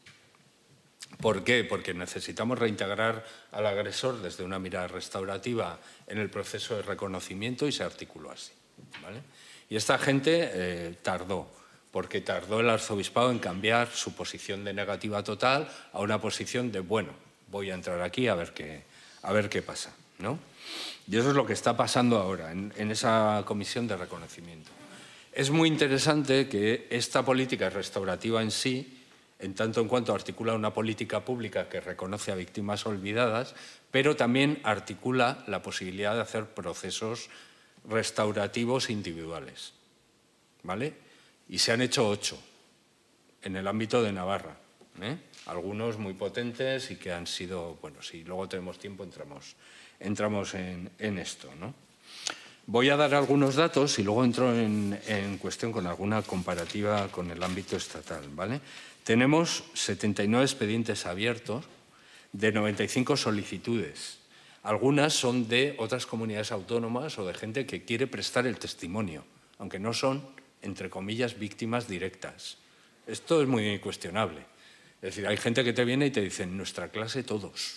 ¿Por qué? Porque necesitamos reintegrar al agresor desde una mirada restaurativa en el proceso de reconocimiento y se articuló así, ¿vale? Y esta gente eh, tardó, porque tardó el arzobispado en cambiar su posición de negativa total a una posición de, bueno, voy a entrar aquí a ver qué, a ver qué pasa, ¿no? Y eso es lo que está pasando ahora en, en esa comisión de reconocimiento. Es muy interesante que esta política restaurativa en sí, en tanto en cuanto articula una política pública que reconoce a víctimas olvidadas, pero también articula la posibilidad de hacer procesos restaurativos individuales, ¿vale? Y se han hecho ocho en el ámbito de Navarra, ¿eh? Algunos muy potentes y que han sido, bueno, si luego tenemos tiempo entramos, entramos en, en esto, ¿no? Voy a dar algunos datos y luego entro en, en cuestión con alguna comparativa con el ámbito estatal, ¿vale? Tenemos setenta y nueve expedientes abiertos de noventa y cinco solicitudes. Algunas son de otras comunidades autónomas o de gente que quiere prestar el testimonio, aunque no son, entre comillas, víctimas directas. Esto es muy cuestionable. Es decir, hay gente que te viene y te dice, en nuestra clase todos.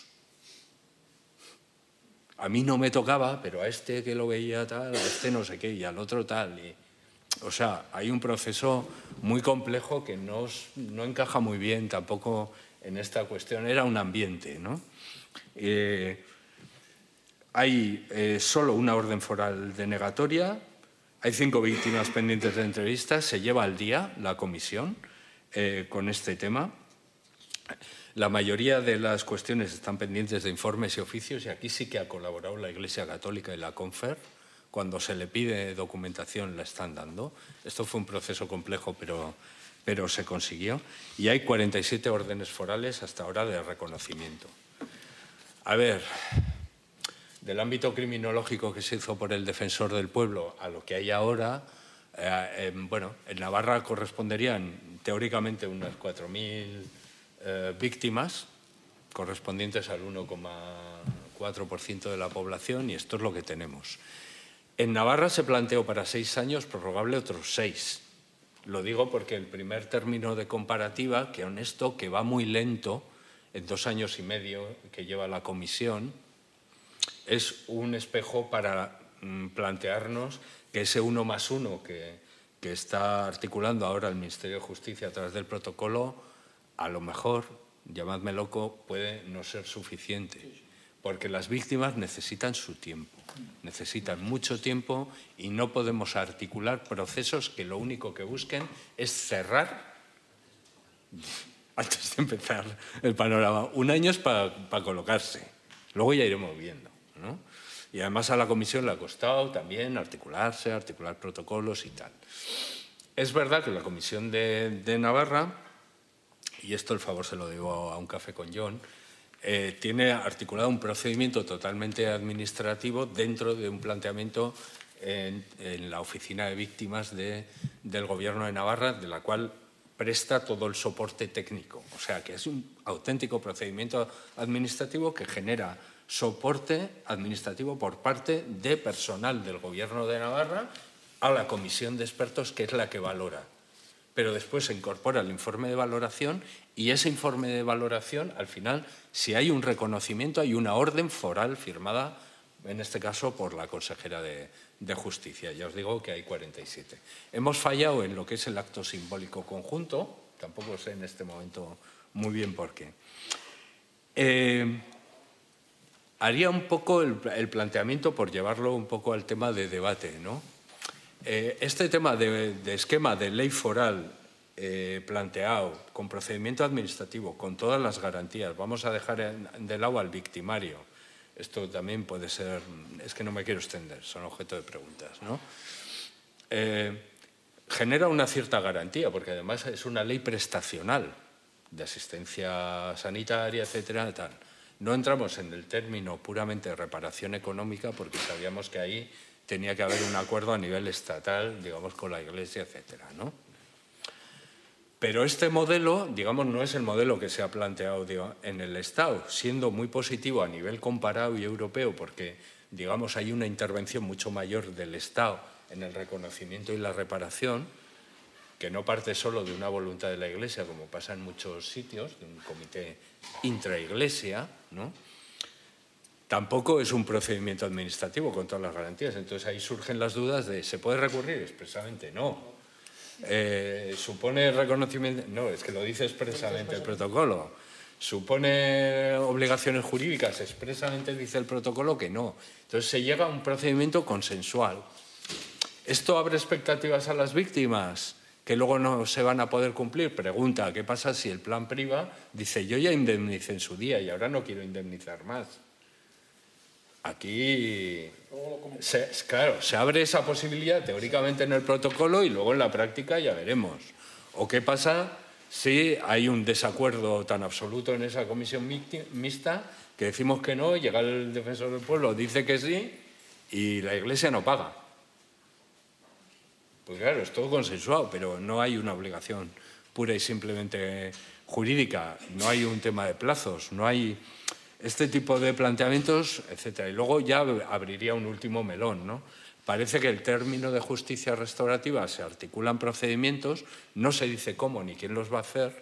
A mí no me tocaba, pero a este que lo veía tal, a este no sé qué, y al otro tal. Y, o sea, hay un proceso muy complejo que no, no encaja muy bien tampoco en esta cuestión. Era un ambiente, ¿no? Eh, hay eh, solo una orden foral denegatoria, hay cinco víctimas pendientes de entrevistas, se lleva al día la comisión eh, con este tema. La mayoría de las cuestiones están pendientes de informes y oficios y aquí sí que ha colaborado la Iglesia Católica y la Confer. Cuando se le pide documentación la están dando. Esto fue un proceso complejo, pero, pero se consiguió. Y hay cuarenta y siete órdenes forales hasta ahora de reconocimiento. A ver, del ámbito criminológico que se hizo por el Defensor del Pueblo a lo que hay ahora, eh, eh, bueno, en Navarra corresponderían teóricamente unas cuatro mil eh, víctimas, correspondientes al uno coma cuatro por ciento de la población, y esto es lo que tenemos. En Navarra se planteó para seis años prorrogable otros seis. Lo digo porque el primer término de comparativa, que honesto, que va muy lento, en dos años y medio que lleva la comisión, es un espejo para mm, plantearnos que ese uno más uno que, que está articulando ahora el Ministerio de Justicia a través del protocolo, a lo mejor, llamadme loco, puede no ser suficiente. Porque las víctimas necesitan su tiempo, necesitan mucho tiempo y no podemos articular procesos que lo único que busquen es cerrar, antes de empezar el panorama, un año es para pa colocarse, luego ya iremos viendo, ¿no? Y además a la comisión le ha costado también articularse, articular protocolos y tal. Es verdad que la comisión de, de Navarra, y esto el favor se lo digo a un café con John, Eh, tiene articulado un procedimiento totalmente administrativo dentro de un planteamiento en, en la Oficina de Víctimas de, del Gobierno de Navarra, de la cual presta todo el soporte técnico. O sea, que es un auténtico procedimiento administrativo que genera soporte administrativo por parte de personal del Gobierno de Navarra a la comisión de expertos, que es la que valora. Pero después se incorpora el informe de valoración y ese informe de valoración, al final, si hay un reconocimiento, hay una orden foral firmada, en este caso, por la consejera de, de Justicia. Ya os digo que hay cuarenta y siete. Hemos fallado en lo que es el acto simbólico conjunto, Tampoco sé en este momento muy bien por qué. Eh, haría un poco el, el planteamiento por llevarlo un poco al tema de debate, ¿no? Eh, este tema de, de esquema de ley foral eh, planteado con procedimiento administrativo, con todas las garantías, vamos a dejar en, de lado al victimario. Esto también puede ser, es que no me quiero extender, son objeto de preguntas, ¿no? Eh, genera una cierta garantía, porque además es una ley prestacional de asistencia sanitaria, etcétera, tal. No entramos en el término puramente de reparación económica porque sabíamos que ahí tenía que haber un acuerdo a nivel estatal, digamos, con la Iglesia, etcétera, ¿no? Pero este modelo, digamos, no es el modelo que se ha planteado digo, en el Estado, siendo muy positivo a nivel comparado y europeo, porque, digamos, hay una intervención mucho mayor del Estado en el reconocimiento y la reparación, que no parte solo de una voluntad de la Iglesia, como pasa en muchos sitios, de un comité intraiglesia, ¿no? Tampoco es un procedimiento administrativo con todas las garantías. Entonces ahí surgen las dudas de ¿se puede recurrir? Expresamente no. Eh, ¿Supone reconocimiento? No, es que lo dice expresamente el protocolo. ¿Supone obligaciones jurídicas? Expresamente dice el protocolo que no. Entonces se llega a un procedimiento consensual. ¿Esto abre expectativas a las víctimas que luego no se van a poder cumplir? Pregunta, ¿qué pasa si el plan priva dice yo ya indemnicé en su día y ahora no quiero indemnizar más? Aquí, se, claro, se abre esa posibilidad teóricamente en el protocolo y luego en la práctica ya veremos. ¿O qué pasa si hay un desacuerdo tan absoluto en esa comisión mixta que decimos que no, llega el defensor del pueblo, dice que sí y la Iglesia no paga? Pues claro, es todo consensuado, pero no hay una obligación pura y simplemente jurídica, no hay un tema de plazos, no hay este tipo de planteamientos, etcétera. Y luego ya abriría un último melón, ¿no? Parece que el término de justicia restaurativa se articula en procedimientos, no se dice cómo ni quién los va a hacer.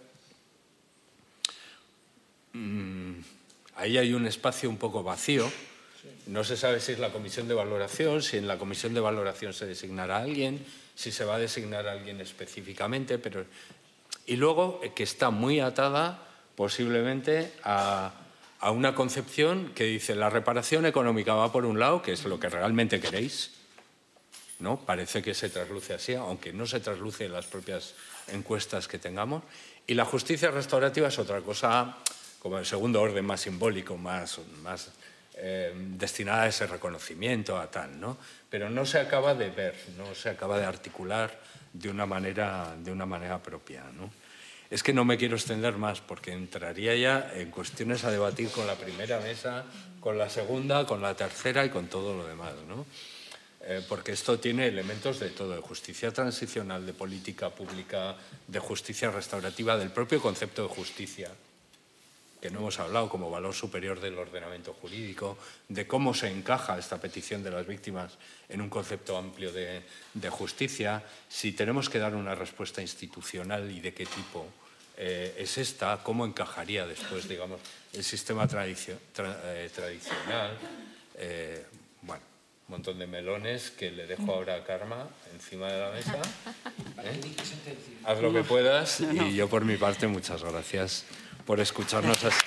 Mm, ahí hay un espacio un poco vacío. No se sabe si es la comisión de valoración, si en la comisión de valoración se designará a alguien, si se va a designar a alguien específicamente, pero... Y luego que está muy atada posiblemente a... a una concepción que dice la reparación económica va por un lado, que es lo que realmente queréis, ¿no? Parece que se trasluce así, aunque no se trasluce en las propias encuestas que tengamos, y la justicia restaurativa es otra cosa como el segundo orden más simbólico, más, más eh, destinada a ese reconocimiento, a tal, ¿no? Pero no se acaba de ver, no se acaba de articular de una manera, de una manera propia, ¿no? Es que no me quiero extender más porque entraría ya en cuestiones a debatir con la primera mesa, con la segunda, con la tercera y con todo lo demás, ¿no? Eh, porque esto tiene elementos de todo, de justicia transicional, de política pública, de justicia restaurativa, del propio concepto de justicia, que no hemos hablado como valor superior del ordenamiento jurídico, de cómo se encaja esta petición de las víctimas en un concepto amplio de, de justicia, si tenemos que dar una respuesta institucional y de qué tipo eh, es esta, cómo encajaría después, digamos, el sistema tradicio, tra, eh, tradicional. Eh, bueno, un montón de melones que le dejo ahora a Karma encima de la mesa. ¿Eh? Haz lo que puedas y yo por mi parte muchas gracias por escucharnos hasta ahora.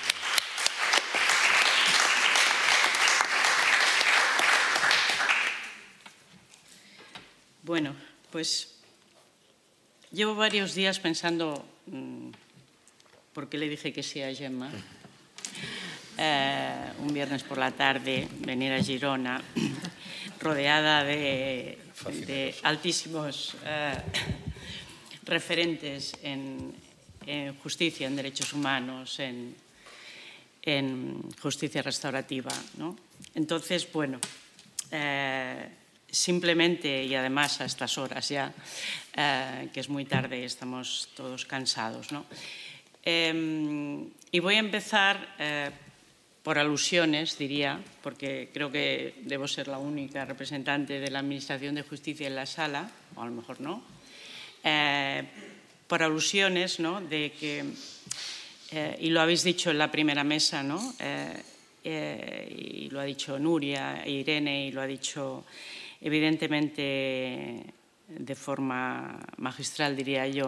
Bueno, pues llevo varios días pensando por qué le dije que sí a Gemma. Eh, un viernes por la tarde venir a Girona rodeada de, de altísimos eh, referentes en en justicia, en derechos humanos, en, en justicia restaurativa, ¿no? Entonces, bueno, eh, simplemente, y además a estas horas ya, eh, que es muy tarde, estamos todos cansados, ¿no? Eh, y voy a empezar eh, por alusiones, diría, porque creo que debo ser la única representante de la Administración de Justicia en la sala, o a lo mejor no, eh, por alusiones, ¿no? De que, eh, y lo habéis dicho en la primera mesa, ¿no? Eh, eh, y lo ha dicho Nuria, Irene, y lo ha dicho evidentemente de forma magistral, diría yo,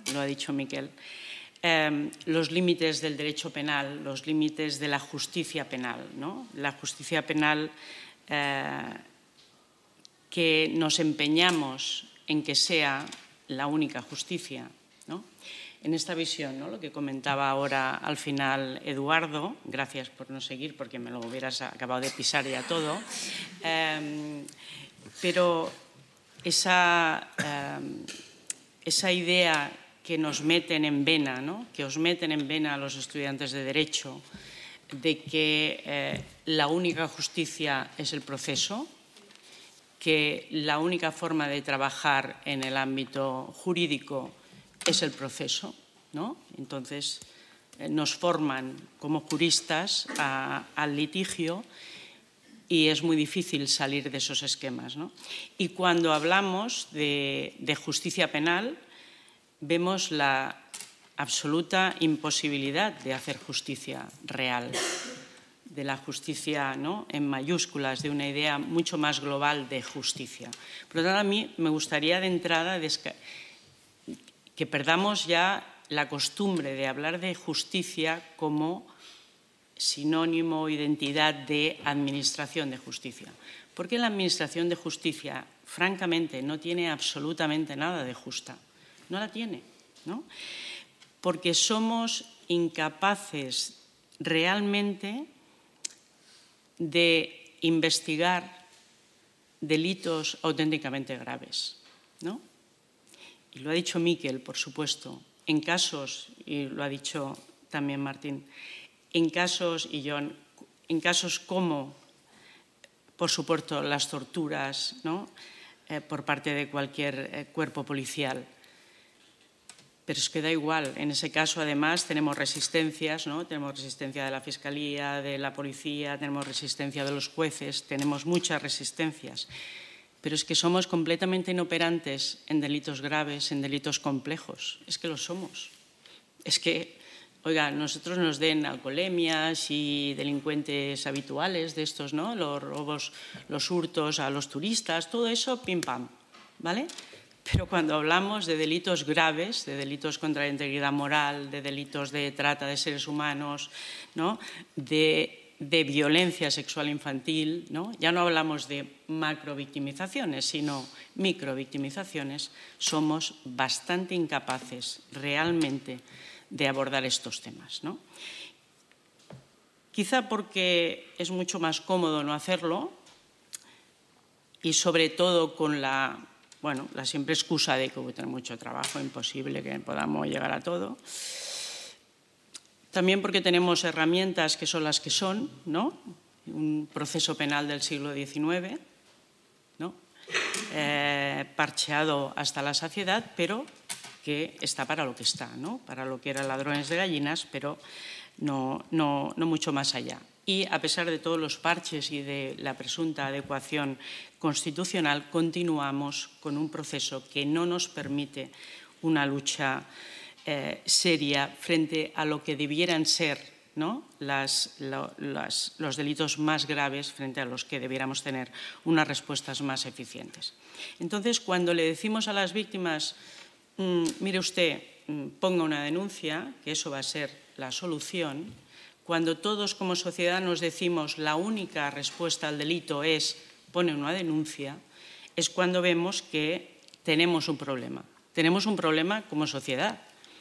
lo ha dicho Miquel, eh, los límites del derecho penal, los límites de la justicia penal, ¿no? La justicia penal eh, que nos empeñamos en que sea la única justicia, ¿no? En esta visión, ¿no? Lo que comentaba ahora al final Eduardo, gracias por no seguir porque me lo hubieras acabado de pisar ya todo, eh, pero esa, eh, esa idea que nos meten en vena, ¿no? Que os meten en vena a los estudiantes de Derecho, de que eh, la única justicia es el proceso, que la única forma de trabajar en el ámbito jurídico es el proceso, ¿no? Entonces, eh, nos forman como juristas a, al litigio y es muy difícil salir de esos esquemas, ¿no? Y cuando hablamos de, de justicia penal, vemos la absoluta imposibilidad de hacer justicia real, de la justicia, ¿no? En mayúsculas, de una idea mucho más global de justicia. Por lo tanto, a mí me gustaría de entrada que perdamos ya la costumbre de hablar de justicia como sinónimo o identidad de administración de justicia. Porque la administración de justicia, francamente, no tiene absolutamente nada de justa. No la tiene, ¿no? Porque somos incapaces realmente de investigar delitos auténticamente graves, ¿no? Y lo ha dicho Miquel, por supuesto, en casos, y lo ha dicho también Martín, en casos, y John, en casos como, por supuesto, las torturas, ¿no? eh, por parte de cualquier eh, cuerpo policial. Pero es que da igual, en ese caso además tenemos resistencias, ¿no? Tenemos resistencia de la Fiscalía, de la Policía, tenemos resistencia de los jueces, tenemos muchas resistencias. Pero es que somos completamente inoperantes en delitos graves, en delitos complejos. Es que lo somos. Es que, oiga, nosotros nos den alcoholemias y delincuentes habituales de estos, ¿no? Los robos, los hurtos a los turistas, todo eso, pim pam, ¿vale? Pero cuando hablamos de delitos graves, de delitos contra la integridad moral, de delitos de trata de seres humanos, ¿no? de, de violencia sexual infantil, ¿no? Ya no hablamos de macrovictimizaciones, sino microvictimizaciones, somos bastante incapaces realmente de abordar estos temas, ¿no? Quizá porque es mucho más cómodo no hacerlo y sobre todo con la... Bueno, la siempre excusa de que hubo mucho trabajo, imposible que podamos llegar a todo. También porque tenemos herramientas que son las que son, ¿no? Un proceso penal del siglo diecinueve, ¿no? Eh, parcheado hasta la saciedad, pero que está para lo que está, ¿no? Para lo que eran ladrones de gallinas, pero no, no, no mucho más allá. Y a pesar de todos los parches y de la presunta adecuación constitucional, continuamos con un proceso que no nos permite una lucha eh, seria frente a lo que debieran ser, ¿no? Las, lo, las, los delitos más graves frente a los que debiéramos tener unas respuestas más eficientes. Entonces, cuando le decimos a las víctimas, mmm, mire usted, mmm, ponga una denuncia, que eso va a ser la solución, cuando todos como sociedad nos decimos la única respuesta al delito es pone una denuncia, es cuando vemos que tenemos un problema. Tenemos un problema como sociedad.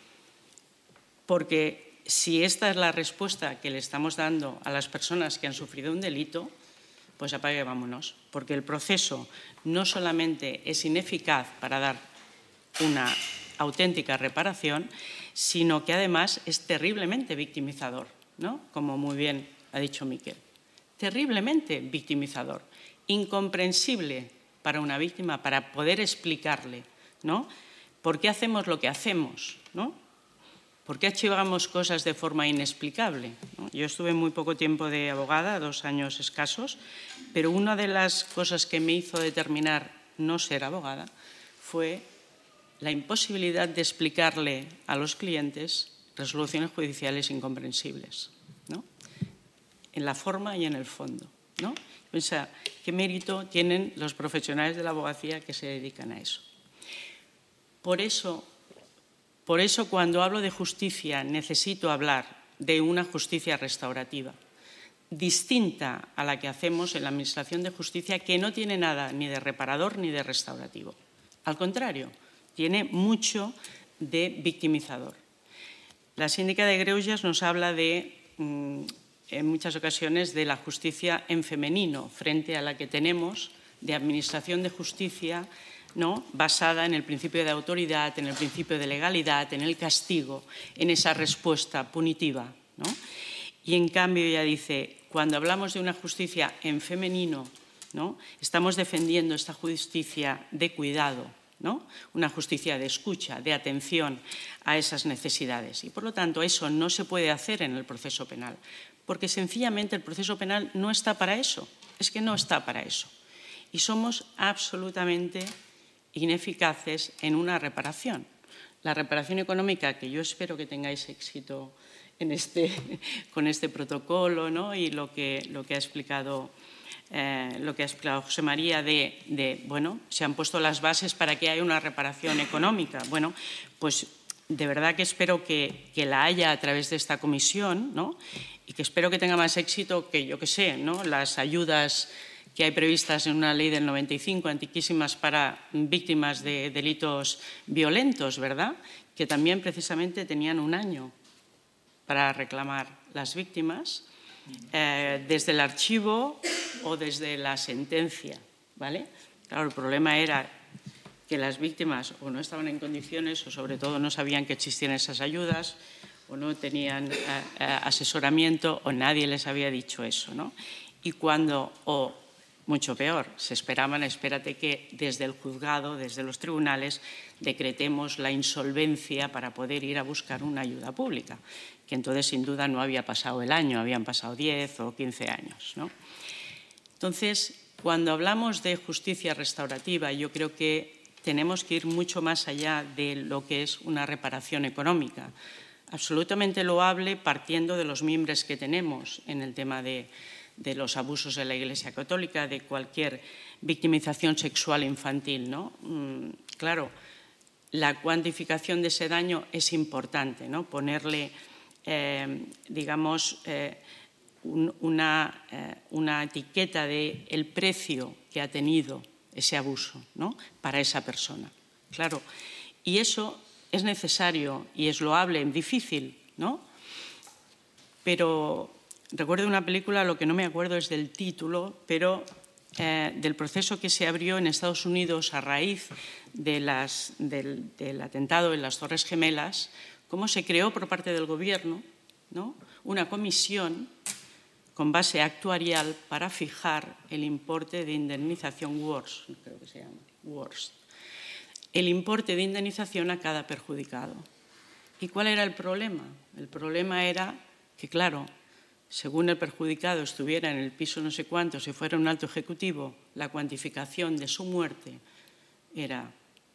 Porque si esta es la respuesta que le estamos dando a las personas que han sufrido un delito, pues apague, vámonos. Porque el proceso no solamente es ineficaz para dar una auténtica reparación, sino que además es terriblemente victimizador, ¿no? Como muy bien ha dicho Miquel. Terriblemente victimizador, incomprensible para una víctima, para poder explicarle, ¿no? ¿Por qué hacemos lo que hacemos, ¿no? ¿Por qué archivamos cosas de forma inexplicable, ¿no? Yo estuve muy poco tiempo de abogada, dos años escasos, pero una de las cosas que me hizo determinar no ser abogada fue la imposibilidad de explicarle a los clientes resoluciones judiciales incomprensibles, ¿no? En la forma y en el fondo, ¿no? O sea, ¿qué mérito tienen los profesionales de la abogacía que se dedican a eso? Por eso Por eso, cuando hablo de justicia, necesito hablar de una justicia restaurativa, distinta a la que hacemos en la Administración de Justicia, que no tiene nada ni de reparador ni de restaurativo. Al contrario, tiene mucho de victimizador. La síndica de Greuges nos habla de, en muchas ocasiones, de la justicia en femenino, frente a la que tenemos de Administración de Justicia, ¿no?, basada en el principio de autoridad, en el principio de legalidad, en el castigo, en esa respuesta punitiva, ¿no? Y en cambio ella dice, cuando hablamos de una justicia en femenino, ¿no?, estamos defendiendo esta justicia de cuidado, ¿no?, una justicia de escucha, de atención a esas necesidades. Y por lo tanto eso no se puede hacer en el proceso penal, porque sencillamente el proceso penal no está para eso, es que no está para eso. Y somos absolutamente ineficaces en una reparación. La reparación económica, que yo espero que tengáis éxito en este, con este protocolo, ¿no?, y lo que, lo que ha explicado, eh, lo que ha explicado José María de, de, bueno, se han puesto las bases para que haya una reparación económica. Bueno, pues de verdad que espero que, que la haya a través de esta comisión, ¿no?, y que espero que tenga más éxito que, yo qué sé, ¿no?, las ayudas que hay previstas en una ley del noventa y cinco, antiquísimas, para víctimas de delitos violentos, ¿verdad?, que también precisamente tenían un año para reclamar las víctimas, eh, desde el archivo o desde la sentencia, ¿vale? Claro, el problema era que las víctimas o no estaban en condiciones o sobre todo no sabían que existían esas ayudas o no tenían eh, eh, asesoramiento o nadie les había dicho eso, ¿no? Y cuando, o mucho peor, se esperaban, espérate que desde el juzgado, desde los tribunales, decretemos la insolvencia para poder ir a buscar una ayuda pública, que entonces sin duda no había pasado el año, habían pasado diez o quince años, ¿no? Entonces, cuando hablamos de justicia restaurativa, yo creo que tenemos que ir mucho más allá de lo que es una reparación económica. Absolutamente loable partiendo de los mimbres que tenemos en el tema de de los abusos de la Iglesia Católica, de cualquier victimización sexual infantil, ¿no? Mm, claro, la cuantificación de ese daño es importante, ¿no? Ponerle, eh, digamos, eh, un, una, eh, una etiqueta de el precio que ha tenido ese abuso, ¿no?, para esa persona. Claro, y eso es necesario y es loable, difícil, ¿no? Pero recuerdo una película, lo que no me acuerdo es del título, pero eh, del proceso que se abrió en Estados Unidos a raíz de las, del, del atentado en las Torres Gemelas, cómo se creó por parte del gobierno, ¿no?, una comisión con base actuarial para fijar el importe de indemnización worst, creo que se llama, worst, el importe de indemnización a cada perjudicado. ¿Y cuál era el problema? El problema era que, claro, según el perjudicado estuviera en el piso no sé cuánto, si fuera un alto ejecutivo, la cuantificación de su muerte era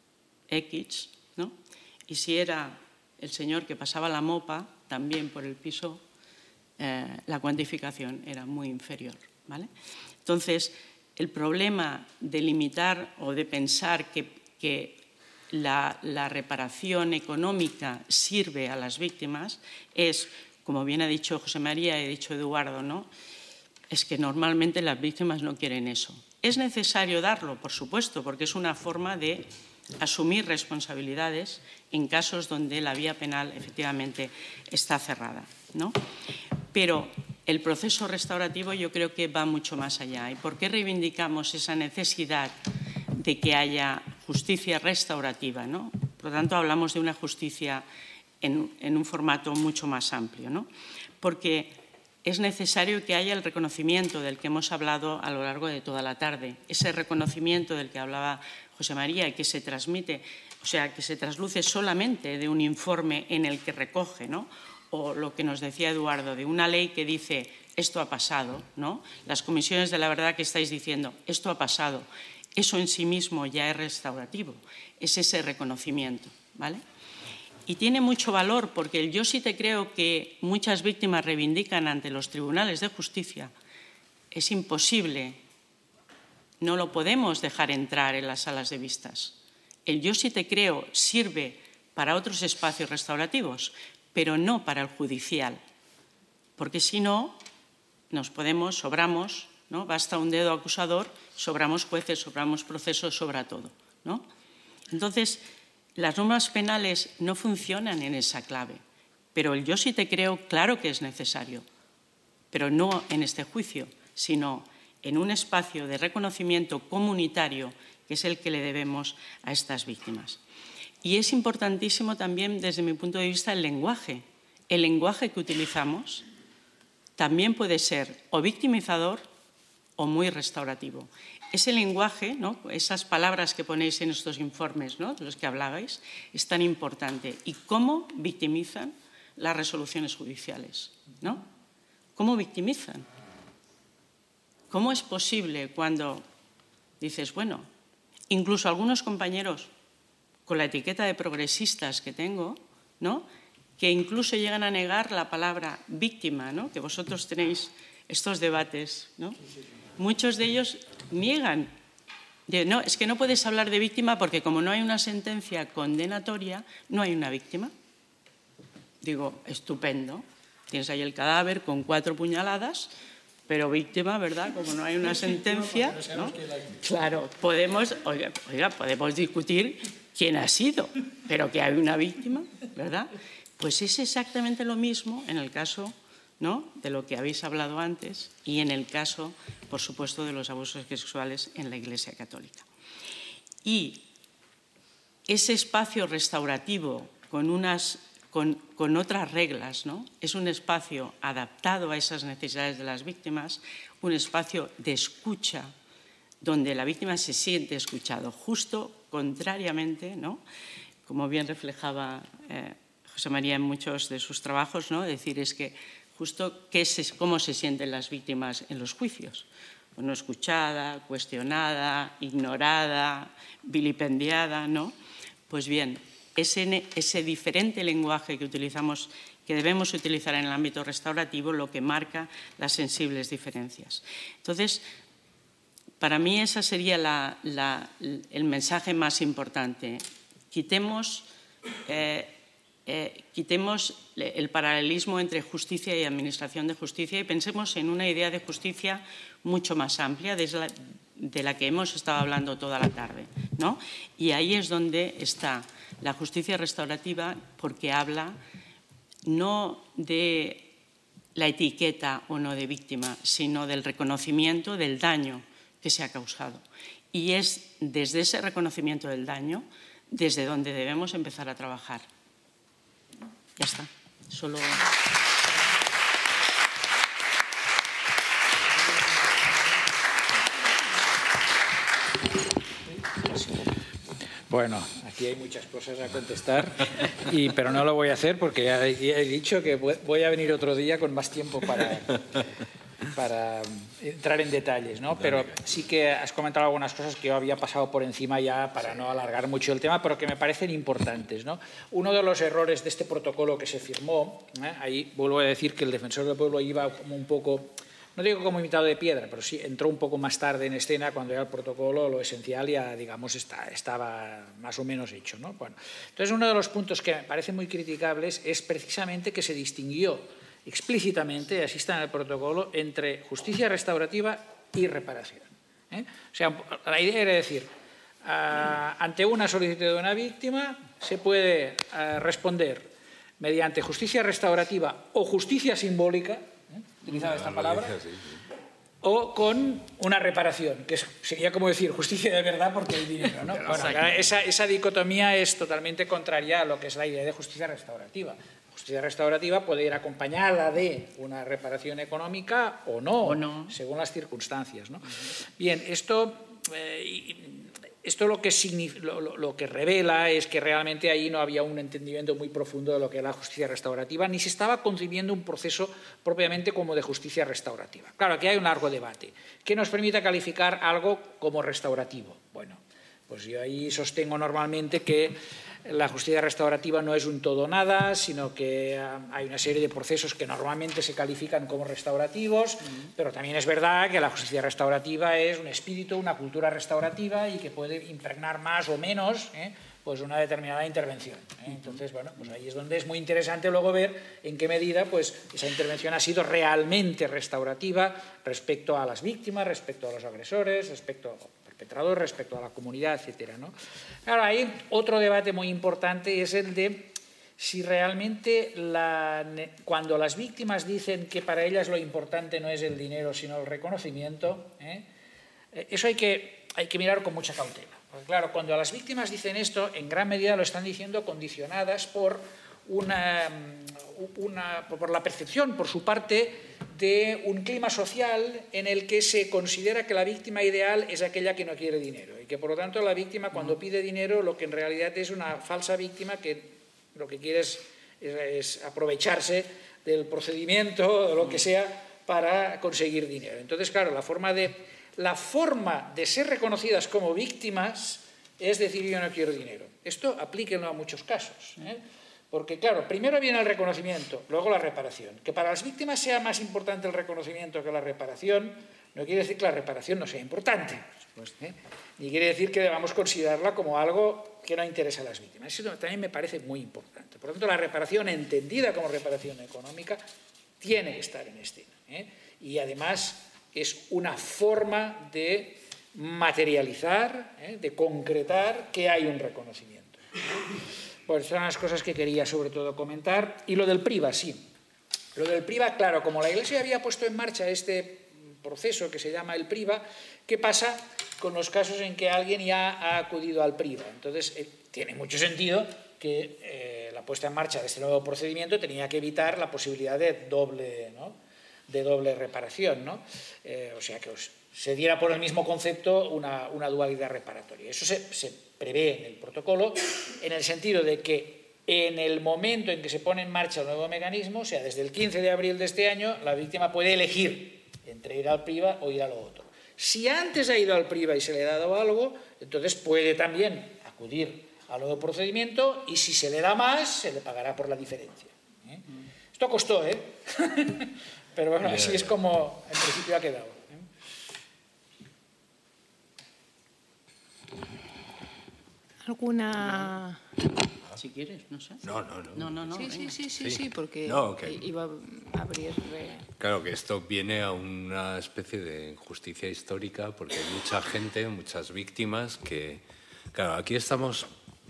X, ¿no? Y si era el señor que pasaba la mopa, también por el piso, eh, la cuantificación era muy inferior, ¿vale? Entonces, el problema de limitar o de pensar que, que la, la reparación económica sirve a las víctimas es, como bien ha dicho José María y ha dicho Eduardo, ¿no?, es que normalmente las víctimas no quieren eso. Es necesario darlo, por supuesto, porque es una forma de asumir responsabilidades en casos donde la vía penal efectivamente está cerrada, ¿no? Pero el proceso restaurativo yo creo que va mucho más allá. ¿Y por qué reivindicamos esa necesidad de que haya justicia restaurativa, ¿no? Por lo tanto, hablamos de una justicia en, en un formato mucho más amplio, ¿no? Porque es necesario que haya el reconocimiento del que hemos hablado a lo largo de toda la tarde, ese reconocimiento del que hablaba José María y que se transmite, o sea, que se trasluce solamente de un informe en el que recoge, ¿no?, o lo que nos decía Eduardo, de una ley que dice esto ha pasado, ¿no? Las comisiones de la verdad que estáis diciendo esto ha pasado, eso en sí mismo ya es restaurativo, es ese reconocimiento, ¿vale? Y tiene mucho valor porque yo sí te creo que muchas víctimas reivindican ante los tribunales de justicia. Es imposible, no lo podemos dejar entrar en las salas de vistas. El yo sí te creo sirve para otros espacios restaurativos, pero no para el judicial, porque si no, nos podemos, sobramos, ¿no? Basta un dedo acusador, sobramos jueces, sobramos procesos, sobra todo, ¿no? Entonces, las normas penales no funcionan en esa clave, pero el yo sí te creo, claro que es necesario, pero no en este juicio, sino en un espacio de reconocimiento comunitario que es el que le debemos a estas víctimas. Y es importantísimo también, desde mi punto de vista, el lenguaje. El lenguaje que utilizamos también puede ser o victimizador o muy restaurativo. Ese lenguaje, ¿no? Esas palabras que ponéis en estos informes, ¿no? De los que hablabais, es tan importante. ¿Y cómo victimizan las resoluciones judiciales? ¿No? ¿Cómo victimizan? ¿Cómo es posible cuando dices, bueno, incluso algunos compañeros con la etiqueta de progresistas que tengo, ¿no? Que incluso llegan a negar la palabra víctima, ¿no? Que vosotros tenéis estos debates, ¿no? Muchos de ellos niegan. No, es que no puedes hablar de víctima porque como no hay una sentencia condenatoria, no hay una víctima. Digo, estupendo. Tienes ahí el cadáver con cuatro puñaladas, pero víctima, ¿verdad? Como no hay una sentencia, ¿no? Claro, podemos, oiga, oiga, podemos discutir quién ha sido, pero que hay una víctima, ¿verdad? Pues es exactamente lo mismo en el caso, ¿no? De lo que habéis hablado antes y en el caso, por supuesto, de los abusos sexuales en la Iglesia Católica. Y ese espacio restaurativo con unas Con, con otras reglas, ¿no? Es un espacio adaptado a esas necesidades de las víctimas, un espacio de escucha donde la víctima se siente escuchado, justo contrariamente, ¿no? Como bien reflejaba eh, José María en muchos de sus trabajos, ¿no? Decir, es que justo qué es, cómo se sienten las víctimas en los juicios. No escuchada, cuestionada, ignorada, vilipendiada, ¿no? Pues bien, Ese, ese diferente lenguaje que utilizamos, que debemos utilizar en el ámbito restaurativo, lo que marca las sensibles diferencias. Entonces, para mí ese sería la, la, el mensaje más importante. Quitemos, eh, eh, quitemos el paralelismo entre justicia y administración de justicia y pensemos en una idea de justicia mucho más amplia, desde la, de la que hemos estado hablando toda la tarde, ¿no? Y ahí es donde está la justicia restaurativa, porque habla no de la etiqueta o no de víctima, sino del reconocimiento del daño que se ha causado. Y es desde ese reconocimiento del daño desde donde debemos empezar a trabajar. Ya está. Solo... Bueno, aquí hay muchas cosas a contestar, y, pero no lo voy a hacer porque ya he dicho que voy a venir otro día con más tiempo para, para entrar en detalles, ¿no? Pero sí que has comentado algunas cosas que yo había pasado por encima ya para no alargar mucho el tema, pero que me parecen importantes, ¿no? Uno de los errores de este protocolo que se firmó, ¿eh? Ahí vuelvo a decir que el defensor del pueblo iba como un poco... No digo como invitado de piedra, pero sí entró un poco más tarde en escena cuando ya el protocolo, lo esencial ya, digamos, está, estaba más o menos hecho, ¿no? Bueno, entonces, uno de los puntos que me parecen muy criticables es precisamente que se distinguió explícitamente, así está en el protocolo, entre justicia restaurativa y reparación, ¿eh? O sea, la idea era decir, uh, ante una solicitud de una víctima se puede uh, responder mediante justicia restaurativa o justicia simbólica, utilizaba esta palabra, o con una reparación, que sería como decir justicia de verdad porque hay dinero, ¿no? Bueno, esa, esa dicotomía es totalmente contraria a lo que es la idea de justicia restaurativa. Justicia restaurativa puede ir acompañada de una reparación económica o no, o no. según las circunstancias, ¿no? Bien, esto... Eh, Esto lo que, lo, lo, lo que revela es que realmente ahí no había un entendimiento muy profundo de lo que era la justicia restaurativa, ni se estaba concibiendo un proceso propiamente como de justicia restaurativa. Claro, aquí hay un largo debate. ¿Qué nos permite calificar algo como restaurativo? Bueno, Pues yo ahí sostengo normalmente que la justicia restaurativa no es un todo nada, sino que hay una serie de procesos que normalmente se califican como restaurativos, uh-huh. pero también es verdad que la justicia restaurativa es un espíritu, una cultura restaurativa y que puede impregnar más o menos ¿eh? pues una determinada intervención. ¿eh? Entonces, bueno, pues ahí es donde es muy interesante luego ver en qué medida pues, esa intervención ha sido realmente restaurativa respecto a las víctimas, respecto a los agresores, respecto a respecto a la comunidad, etcétera, ¿no? Claro, hay otro debate muy importante y es el de si realmente la, cuando las víctimas dicen que para ellas lo importante no es el dinero sino el reconocimiento, ¿eh? eso hay que, hay que mirar con mucha cautela. Porque claro, cuando las víctimas dicen esto, en gran medida lo están diciendo condicionadas por, una, una, por la percepción, por su parte, de un clima social en el que se considera que la víctima ideal es aquella que no quiere dinero y que por lo tanto la víctima cuando pide dinero lo que en realidad es una falsa víctima que lo que quiere es, es, es aprovecharse del procedimiento o lo que sea para conseguir dinero. Entonces, claro, la forma de, la forma de ser reconocidas como víctimas es decir yo no quiero dinero. Esto aplíquenlo a muchos casos, ¿eh? Porque, claro, primero viene el reconocimiento, luego la reparación. Que para las víctimas sea más importante el reconocimiento que la reparación, no quiere decir que la reparación no sea importante, ¿eh? Ni quiere decir que debamos considerarla como algo que no interesa a las víctimas. Eso también me parece muy importante. Por lo tanto, la reparación entendida como reparación económica tiene que estar en escena, ¿eh? Y además es una forma de materializar, ¿eh? de concretar que hay un reconocimiento. Pues son las cosas que quería sobre todo comentar. Y lo del PRIVA, sí. Lo del PRIVA, claro, como la Iglesia había puesto en marcha este proceso que se llama el PRIVA, ¿qué pasa con los casos en que alguien ya ha acudido al PRIVA? Entonces, eh, tiene mucho sentido que eh, la puesta en marcha de este nuevo procedimiento tenía que evitar la posibilidad de doble, ¿no? de doble reparación, ¿no? Eh, o sea, que os, se diera por el mismo concepto una, una dualidad reparatoria. Eso se, se prevé en el protocolo en el sentido de que en el momento en que se pone en marcha el nuevo mecanismo, o sea, desde el quince de abril de este año, la víctima puede elegir entre ir al PRIVA o ir a lo otro. Si antes ha ido al PRIVA y se le ha dado algo, entonces puede también acudir al nuevo procedimiento y si se le da más, se le pagará por la diferencia. ¿eh? Esto costó, ¿eh? Pero bueno, así es como en principio ha quedado. ¿Alguna...? Si quieres, no sé. No, no, no. no, no, no sí, sí, sí, sí, Sí. sí, porque No, okay. iba a abrir... Claro que esto viene a una especie de injusticia histórica porque hay mucha gente, muchas víctimas que... Claro, aquí estamos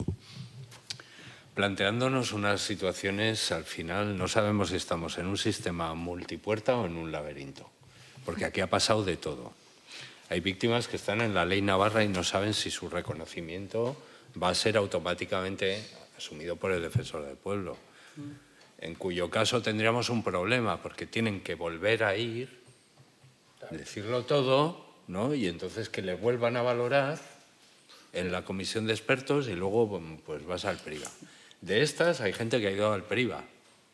planteándonos unas situaciones, al final no sabemos si estamos en un sistema multipuerta o en un laberinto, porque aquí ha pasado de todo. Hay víctimas que están en la ley navarra y no saben si su reconocimiento va a ser automáticamente asumido por el defensor del pueblo, en cuyo caso tendríamos un problema, porque tienen que volver a ir, decirlo todo, ¿no? Y entonces que le vuelvan a valorar en la comisión de expertos y luego pues vas al PRIVA. De estas hay gente que ha ido al PRIVA,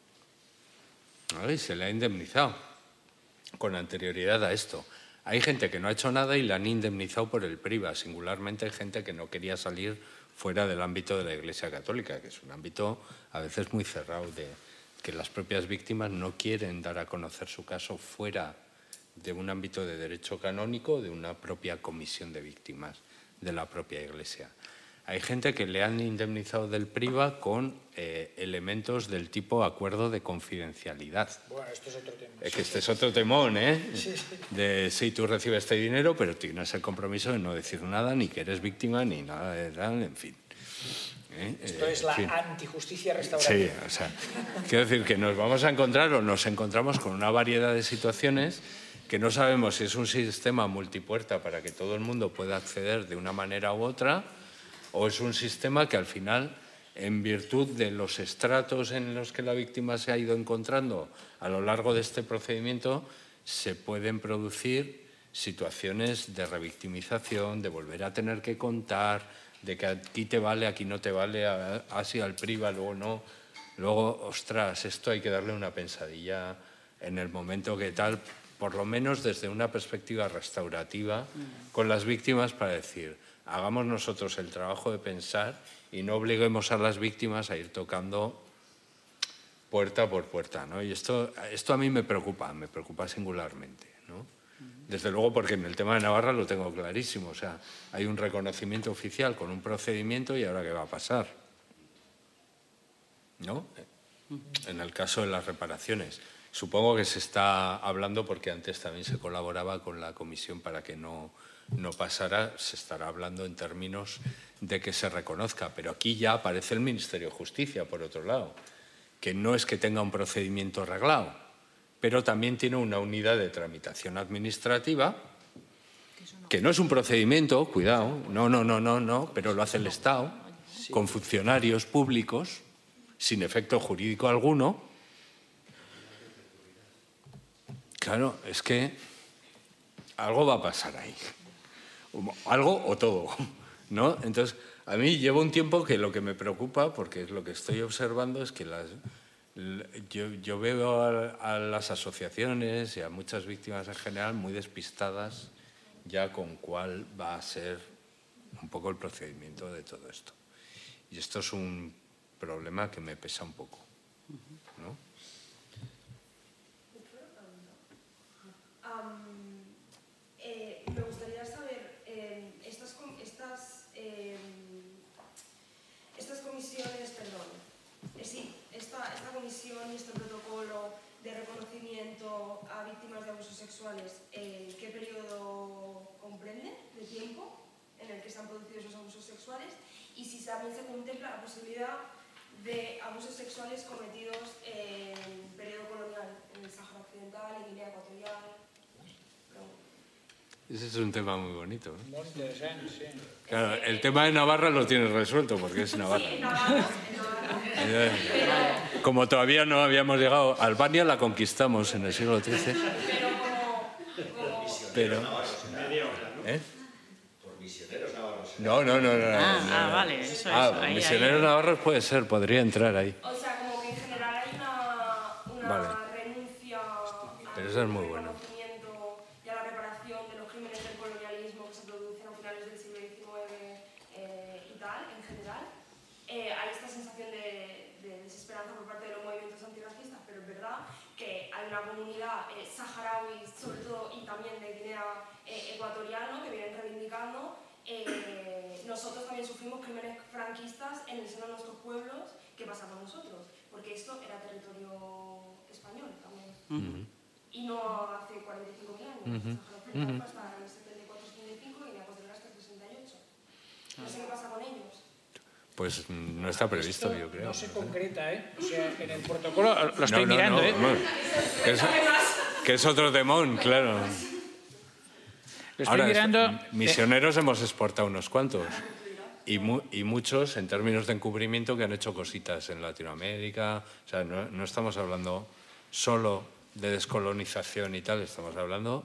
¿no? Y se le ha indemnizado con anterioridad a esto. Hay gente que no ha hecho nada y la han indemnizado por el PRIVA. Singularmente hay gente que no quería salir fuera del ámbito de la Iglesia Católica, que es un ámbito a veces muy cerrado, de que las propias víctimas no quieren dar a conocer su caso fuera de un ámbito de derecho canónico, de una propia comisión de víctimas de la propia Iglesia. Hay gente que le han indemnizado del PRIVA con eh, elementos del tipo acuerdo de confidencialidad. Bueno, esto es otro tema. Es que este es otro temón, ¿eh? Sí, sí. De sí, tú recibes este dinero, pero tienes el compromiso de no decir nada, ni que eres víctima, ni nada de tal, en fin. ¿Eh? Esto Eh, es la en fin. antijusticia restaurativa. Sí, o sea, quiero decir que nos vamos a encontrar o nos encontramos con una variedad de situaciones que no sabemos si es un sistema multipuerta para que todo el mundo pueda acceder de una manera u otra, o es un sistema que al final, en virtud de los estratos en los que la víctima se ha ido encontrando a lo largo de este procedimiento, se pueden producir situaciones de revictimización, de volver a tener que contar, de que aquí te vale, aquí no te vale, así al PRIVA, luego no. Luego, ostras, esto hay que darle una pensadilla en el momento que tal, por lo menos desde una perspectiva restaurativa, con las víctimas para decir, hagamos nosotros el trabajo de pensar y no obliguemos a las víctimas a ir tocando puerta por puerta, ¿no? Y esto, esto a mí me preocupa, me preocupa singularmente, ¿no? Desde luego porque en el tema de Navarra lo tengo clarísimo, o sea, hay un reconocimiento oficial con un procedimiento y ahora ¿qué va a pasar? ¿No? En el caso de las reparaciones. Supongo que se está hablando, porque antes también se colaboraba con la comisión para que no, no pasara, se estará hablando en términos de que se reconozca, pero aquí ya aparece el Ministerio de Justicia, por otro lado, que no es que tenga un procedimiento reglado, pero también tiene una unidad de tramitación administrativa, que no es un procedimiento, cuidado, no, no, no, no, no, pero lo hace el Estado, con funcionarios públicos, sin efecto jurídico alguno. Claro, es que algo va a pasar ahí, algo o todo, ¿no? Entonces, a mí llevo un tiempo que lo que me preocupa, porque es lo que estoy observando, es que las, yo, yo veo a, a las asociaciones y a muchas víctimas en general muy despistadas ya con cuál va a ser un poco el procedimiento de todo esto. Y esto es un problema que me pesa un poco, ¿no? Um, eh, me gustaría saber, eh, estas, estas, eh, estas comisiones, perdón, eh, sí, esta, esta comisión y este protocolo de reconocimiento a víctimas de abusos sexuales, eh, ¿qué periodo comprende de tiempo en el que se han producido esos abusos sexuales? Y si también se contempla la posibilidad de abusos sexuales cometidos en periodo colonial, en el Sáhara Occidental, en Guinea Ecuatorial. Ese es un tema muy bonito, ¿eh? Muy interesante, sí. Claro, el tema de Navarra lo tienes resuelto porque es Navarra. Sí, Navarra, Navarra. Como todavía no habíamos llegado, Albania la conquistamos en el siglo trece. Pero como... como... Pero... ¿Eh? No, no, no, no. Ah, no, ah no. vale, eso es. Ah, ahí, misioneros ahí. navarros puede ser, podría entrar ahí. O sea, como que en general hay una, una Vale. renuncia Pero eso es muy bueno. reconocimiento y a la reparación de los crímenes del colonialismo que se producen a finales del siglo diecinueve eh, y tal, en general. Eh, hay esta sensación de, de desesperanza por parte de los movimientos antirracistas, pero es verdad que hay una comunidad eh, saharaui, sobre todo, y también de Guinea eh, Ecuatorial, ¿no?, que vienen reivindicando. Eh, nosotros también sufrimos crímenes franquistas en el seno de nuestros pueblos. ¿Qué pasa con nosotros? Porque esto era territorio español también. Uh-huh. Y no hace cuarenta y cinco mil años. Uh-huh. Sahara Occidental fue hasta el setenta y cuatro setenta y cinco y Guinea Ecuatorial hasta el sesenta y ocho. No sé qué pasa con ellos. Pues no está previsto, Esto yo creo. No se concreta, ¿eh? O sea, en el protocolo lo estoy no, no, mirando, no, ¿eh? No. Que, es, que es otro temón, claro. Lo estoy Ahora, mirando. misioneros eh... hemos exportado unos cuantos. Y, mu y muchos en términos de encubrimiento que han hecho cositas en Latinoamérica. O sea, no, no estamos hablando solo de descolonización y tal, estamos hablando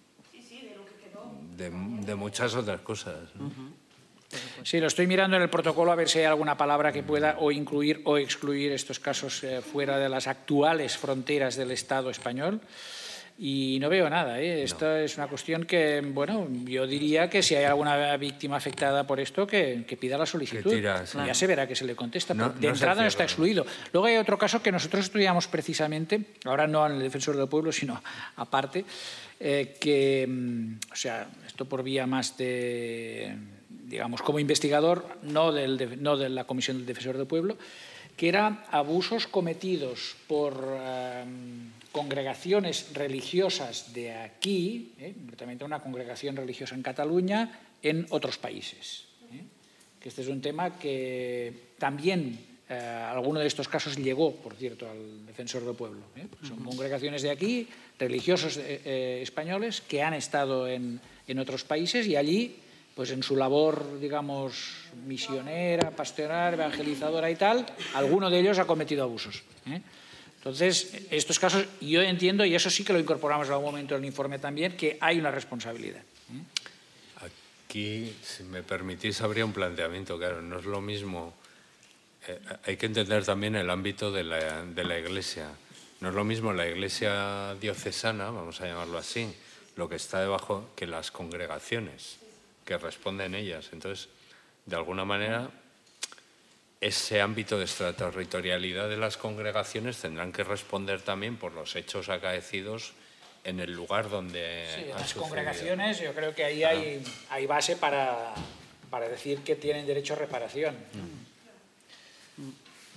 de, de muchas otras cosas, ¿no? Uh-huh. Sí, lo estoy mirando en el protocolo a ver si hay alguna palabra que pueda o incluir o excluir estos casos eh, fuera de las actuales fronteras del Estado español. Y no veo nada, ¿eh? Esta no. es una cuestión que, bueno, yo diría que si hay alguna víctima afectada por esto, que, que pida la solicitud. Tira, sí. Ya se verá que se le contesta. No, de no entrada no está excluido. Luego hay otro caso que nosotros estudiamos precisamente, ahora no en el Defensor del Pueblo, sino aparte, eh, que, o sea, esto por vía más de, digamos, como investigador, no, del, no de la Comisión del Defensor del Pueblo, que eran abusos cometidos por eh, congregaciones religiosas de aquí, eh, concretamente una congregación religiosa en Cataluña, en otros países. Eh. Que este es un tema que también, eh, alguno de estos casos llegó, por cierto, al Defensor del Pueblo. Eh. Son uh-huh. congregaciones de aquí, religiosos eh, eh, españoles, que han estado en, en otros países y allí, pues en su labor, digamos, misionera, pastoral, evangelizadora y tal, alguno de ellos ha cometido abusos. ¿eh? Entonces, estos casos, yo entiendo, y eso sí que lo incorporamos en algún momento en el informe también, que hay una responsabilidad. ¿eh? Aquí, si me permitís, habría un planteamiento, claro, no es lo mismo. Eh, hay que entender también el ámbito de la, de la Iglesia. No es lo mismo la Iglesia diocesana, vamos a llamarlo así, lo que está debajo, que las congregaciones. que responden ellas. Entonces, de alguna manera, ese ámbito de extraterritorialidad de las congregaciones tendrán que responder también por los hechos acaecidos en el lugar donde sí, han las sucedido. Congregaciones, yo creo que ahí hay, hay base para, para decir que tienen derecho a reparación. Mm.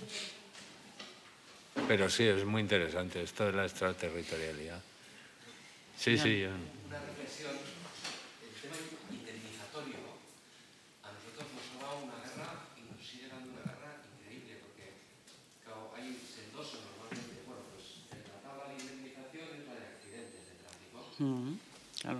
Pero sí, es muy interesante esto de la extraterritorialidad. Sí, sí. Yo... Una reflexión. El tema indemnizatorio a nosotros nos ha dado una guerra y nos sigue dando una guerra increíble, porque claro, hay sendoso normalmente. Bueno, pues la tabla de indemnización es la de accidentes de tráfico. Mm, claro.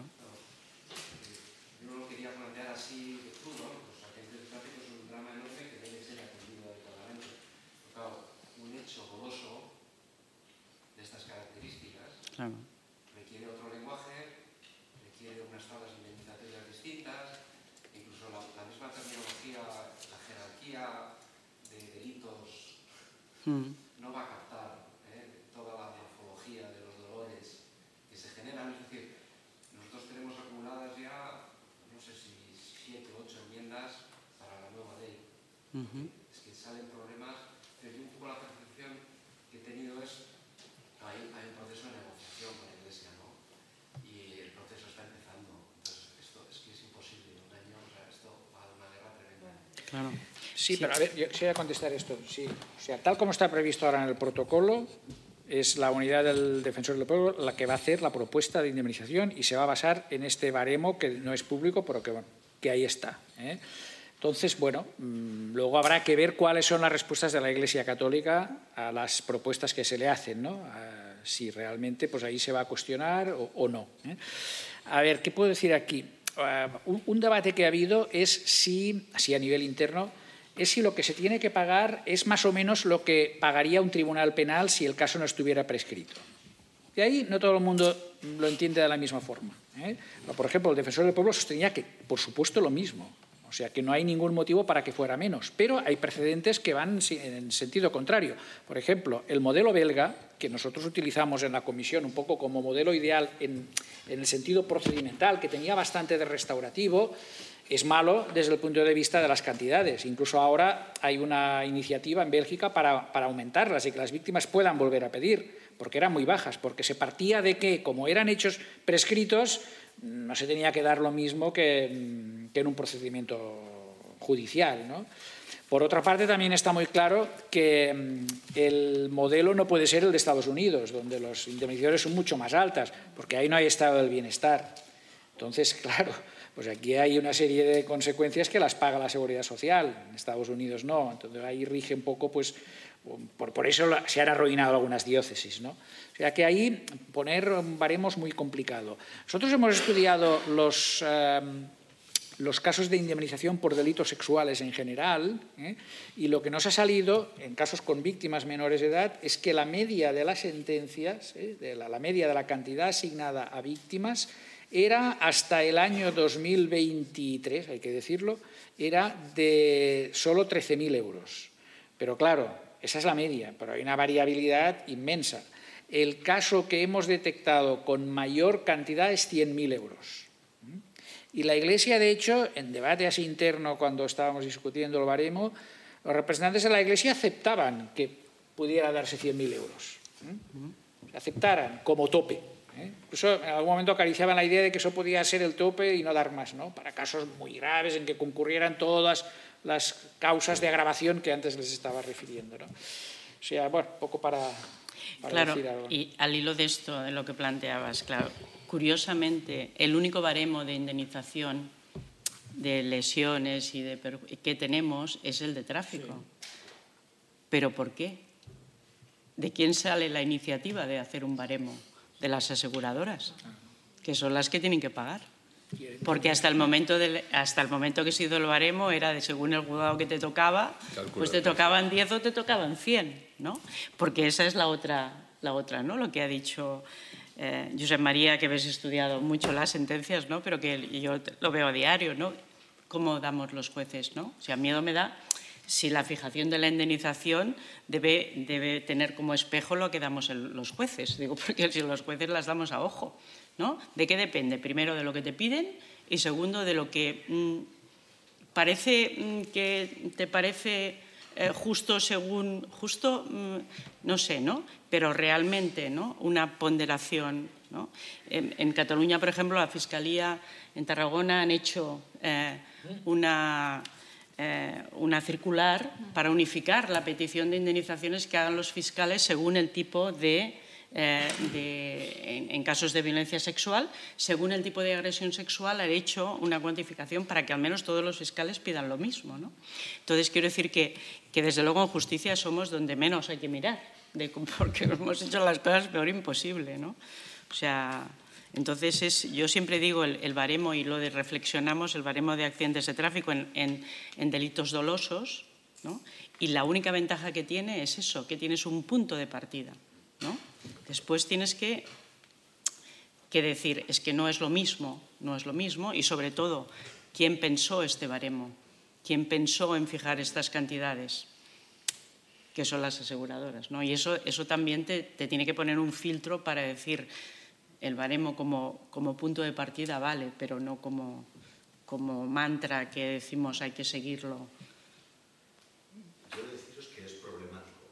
Yo no lo quería plantear así de crudo. Los accidentes de tráfico es un drama enorme que debe ser atendido adecuadamente. Pero claro, un hecho goloso de estas características Claro. requiere otro lenguaje, requiere unas tablas indemnizatorias distintas, incluso la, la misma terminología, la jerarquía de delitos Mm. no va a captar ¿eh? toda la morfología de los dolores que se generan. Es decir, nosotros tenemos acumuladas ya, no sé si siete o ocho enmiendas para la nueva ley. Uh-huh. Es que salen problemas, pero yo un poco la percepción que he tenido es hay, hay un proceso de negociación con la Iglesia, ¿no? Y el proceso está empezando. Entonces, esto es que es imposible. En un año, o sea, esto va a dar una guerra tremenda. Claro. Sí, pero a ver, yo quisiera contestar esto. Sí. O sea, tal como está previsto ahora en el protocolo, es la unidad del Defensor del Pueblo la que va a hacer la propuesta de indemnización y se va a basar en este baremo que no es público, pero que, bueno, que ahí está, ¿eh? Entonces, bueno, luego habrá que ver cuáles son las respuestas de la Iglesia Católica a las propuestas que se le hacen, ¿no? A, si realmente pues ahí se va a cuestionar o, o no, ¿eh? A ver, ¿qué puedo decir aquí? Uh, un, un debate que ha habido es si, así a nivel interno, es si lo que se tiene que pagar es más o menos lo que pagaría un tribunal penal si el caso no estuviera prescrito. Y ahí no todo el mundo lo entiende de la misma forma, ¿eh? Por ejemplo, el Defensor del Pueblo sostenía que, por supuesto, lo mismo. O sea, que no hay ningún motivo para que fuera menos. Pero hay precedentes que van en sentido contrario. Por ejemplo, el modelo belga, que nosotros utilizamos en la comisión un poco como modelo ideal en, en el sentido procedimental, que tenía bastante de restaurativo, es malo desde el punto de vista de las cantidades. Incluso ahora hay una iniciativa en Bélgica para, para aumentarlas y que las víctimas puedan volver a pedir, porque eran muy bajas, porque se partía de que, como eran hechos prescritos, no se tenía que dar lo mismo que, que en un procedimiento judicial, ¿no? Por otra parte, también está muy claro que el modelo no puede ser el de Estados Unidos, donde las indemnizaciones son mucho más altas, porque ahí no hay estado del bienestar. Entonces, claro, pues aquí hay una serie de consecuencias que las paga la Seguridad Social, en Estados Unidos no. Entonces ahí rige un poco, pues, por, por eso se han arruinado algunas diócesis, ¿no? O sea que ahí poner baremos muy complicado. Nosotros hemos estudiado los, eh, los casos de indemnización por delitos sexuales en general, ¿eh? Y lo que nos ha salido en casos con víctimas menores de edad es que la media de las sentencias, ¿eh? de la, la media de la cantidad asignada a víctimas era hasta el año dos mil veintitrés, hay que decirlo, era de solo trece mil euros. Pero claro, esa es la media, pero hay una variabilidad inmensa. El caso que hemos detectado con mayor cantidad es cien mil euros. Y la Iglesia, de hecho, en debate así interno, cuando estábamos discutiendo el baremo, los representantes de la Iglesia aceptaban que pudiera darse cien mil euros. Aceptaran como tope. ¿eh? Incluso en algún momento acariciaban la idea de que eso podía ser el tope y no dar más, ¿no? Para casos muy graves en que concurrieran todas las causas de agravación que antes les estaba refiriendo, ¿no? O sea, bueno, poco para... Claro, y al hilo de esto, de lo que planteabas, claro, curiosamente, el único baremo de indemnización de lesiones y de que tenemos es el de tráfico. Sí. ¿Pero por qué? ¿De quién sale la iniciativa de hacer un baremo? De las aseguradoras, que son las que tienen que pagar. Porque hasta el momento, del, hasta el momento que se hizo el baremo era de según el juzgado que te tocaba, pues te tocaban diez o te tocaban cien, ¿no? Porque esa es la otra, la otra, ¿no? Lo que ha dicho eh, Josep María, que habéis estudiado mucho las sentencias, ¿no? Pero que yo lo veo a diario, ¿no? ¿Cómo damos los jueces, no? O sea, miedo me da si la fijación de la indemnización debe, debe tener como espejo lo que damos el, los jueces. Digo, porque si los jueces las damos a ojo, ¿no? ¿De qué depende? Primero de lo que te piden Y segundo, de lo que mmm, parece mmm, que te parece eh, justo según, justo, mmm, no sé, ¿no? Pero realmente, ¿no? Una ponderación, ¿no? En, en Cataluña, por ejemplo, la Fiscalía en Tarragona han hecho eh, una, eh, una circular para unificar la petición de indemnizaciones que hagan los fiscales según el tipo de, eh, de en, en casos de violencia sexual, según el tipo de agresión sexual, han hecho una cuantificación para que al menos todos los fiscales pidan lo mismo, ¿no? Entonces, quiero decir que, que desde luego en justicia somos donde menos hay que mirar, de, porque hemos hecho las cosas peor imposible, ¿no? O sea, entonces es, yo siempre digo el, el baremo, y lo de reflexionamos, el baremo de accidentes de tráfico en, en, en delitos dolosos, ¿no? Y la única ventaja que tiene es eso, que tienes un punto de partida, ¿no? Después tienes que, que decir, es que no es lo mismo, no es lo mismo, y sobre todo, ¿quién pensó este baremo? ¿Quién pensó en fijar estas cantidades? Que son las aseguradoras, ¿no? Y eso, eso también te, te tiene que poner un filtro para decir, el baremo como, como punto de partida vale, pero no como, como mantra que decimos hay que seguirlo. Quiero deciros que es problemático.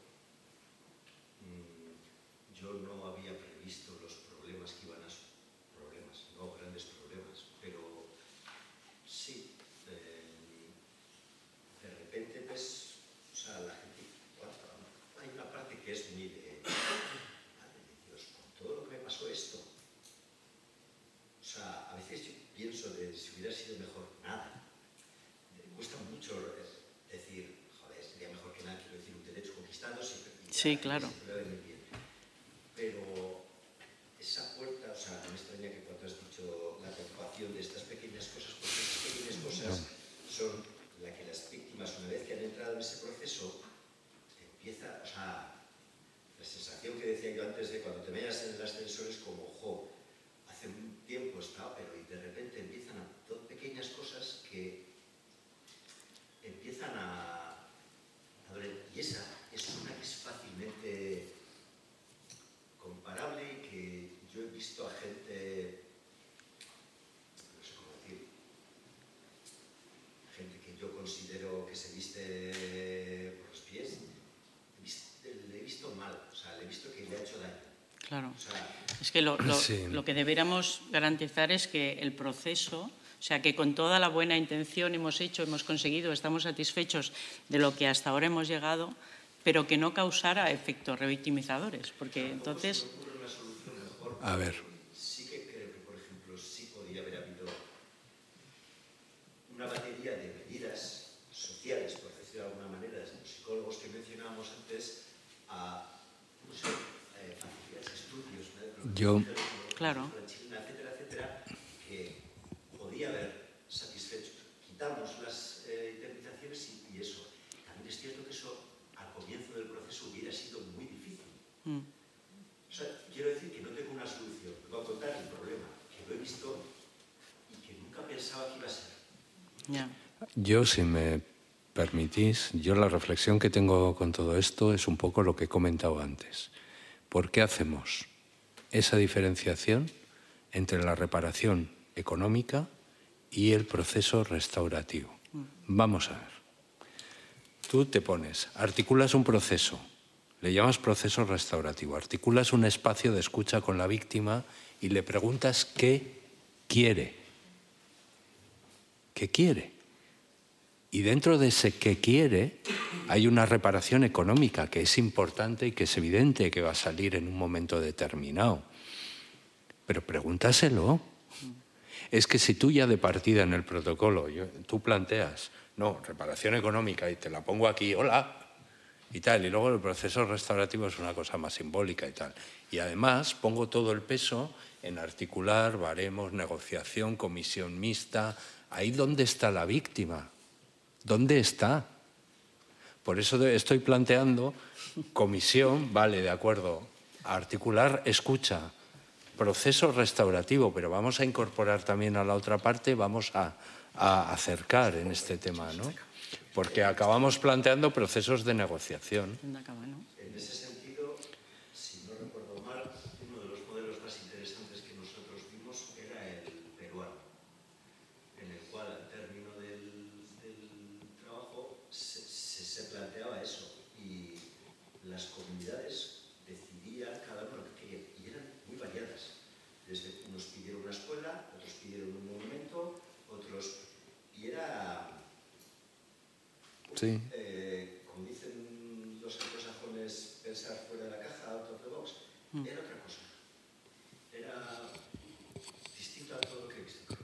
Yo no había previsto los problemas que iban a ser, problemas, no grandes problemas, pero sí, eh, de repente, pues, o sea, la gente, bueno, hay una parte que es muy de, madre de Dios, con todo lo que me pasó esto. O sea, a veces yo pienso de si hubiera sido mejor nada. Me cuesta mucho decir, joder, sería mejor que nada, quiero decir, un derecho conquistado siempre. Sí, claro. Pero esa puerta, o sea, no me extraña que cuando has dicho la preocupación de estas pequeñas cosas, porque estas pequeñas cosas son la que las víctimas, una vez que han entrado en ese proceso, empieza, o sea, la sensación que decía yo antes de cuando te veas en el ascensor es como, jo, hace un tiempo estaba, pero y de repente empiezan a dos pequeñas cosas que empiezan a, a doler. Y esa es una que es fácilmente comparable y que yo he visto a gente, no sé cómo decir, gente que yo considero que se viste por los pies, le he visto mal, o sea, le he visto que le ha hecho daño. Claro. O sea, es que lo, lo, sí. lo que deberíamos garantizar es que el proceso, o sea, que con toda la buena intención hemos hecho, hemos conseguido, estamos satisfechos de lo que hasta ahora hemos llegado, pero que no causara efectos revictimizadores, porque entonces... A ver. Sí que creo que, por ejemplo, sí podría haber habido una batería de medidas sociales, por decirlo de alguna manera, desde los psicólogos que mencionábamos antes, a, no sé, eh, facilidades, estudios, ¿no? Yo... Claro. Etcétera, etcétera, que podía haber satisfecho. Quitamos las eh, indemnizaciones y, y eso. También es cierto que eso, al comienzo del proceso, hubiera sido muy difícil. Mm. O sea, quiero decir que no tengo una solución. Voy a contar el problema, que lo he visto y que nunca pensaba que iba a ser. Yeah. Yo, si me permitís, yo la reflexión que tengo con todo esto es un poco lo que he comentado antes. ¿Por qué hacemos esa diferenciación entre la reparación económica y el proceso restaurativo? Vamos a ver. Tú te pones, articulas un proceso, le llamas proceso restaurativo, articulas un espacio de escucha con la víctima y le preguntas qué quiere. ¿Qué quiere? Y dentro de ese qué quiere hay una reparación económica que es importante y que es evidente que va a salir en un momento determinado. Pero pregúntaselo. Es que si tú ya de partida en el protocolo, yo, tú planteas, no, reparación económica y te la pongo aquí, hola, y tal, y luego el proceso restaurativo es una cosa más simbólica y tal. Y además pongo todo el peso en articular, baremos, negociación, comisión mixta. Ahí ¿dónde está la víctima? ¿Dónde está? Por eso estoy planteando comisión, vale, de acuerdo, articular, escucha, proceso restaurativo, pero vamos a incorporar también a la otra parte, vamos a, a acercar en este tema, ¿no? Porque acabamos planteando procesos de negociación. En ese sentido, si no recuerdo mal, uno de los modelos más interesantes que nosotros vimos era el peruano. Sí. Eh, como dicen los anglosajones, pensar fuera de la caja, out of the box, mm. era otra cosa. Era distinto a todo lo que he visto.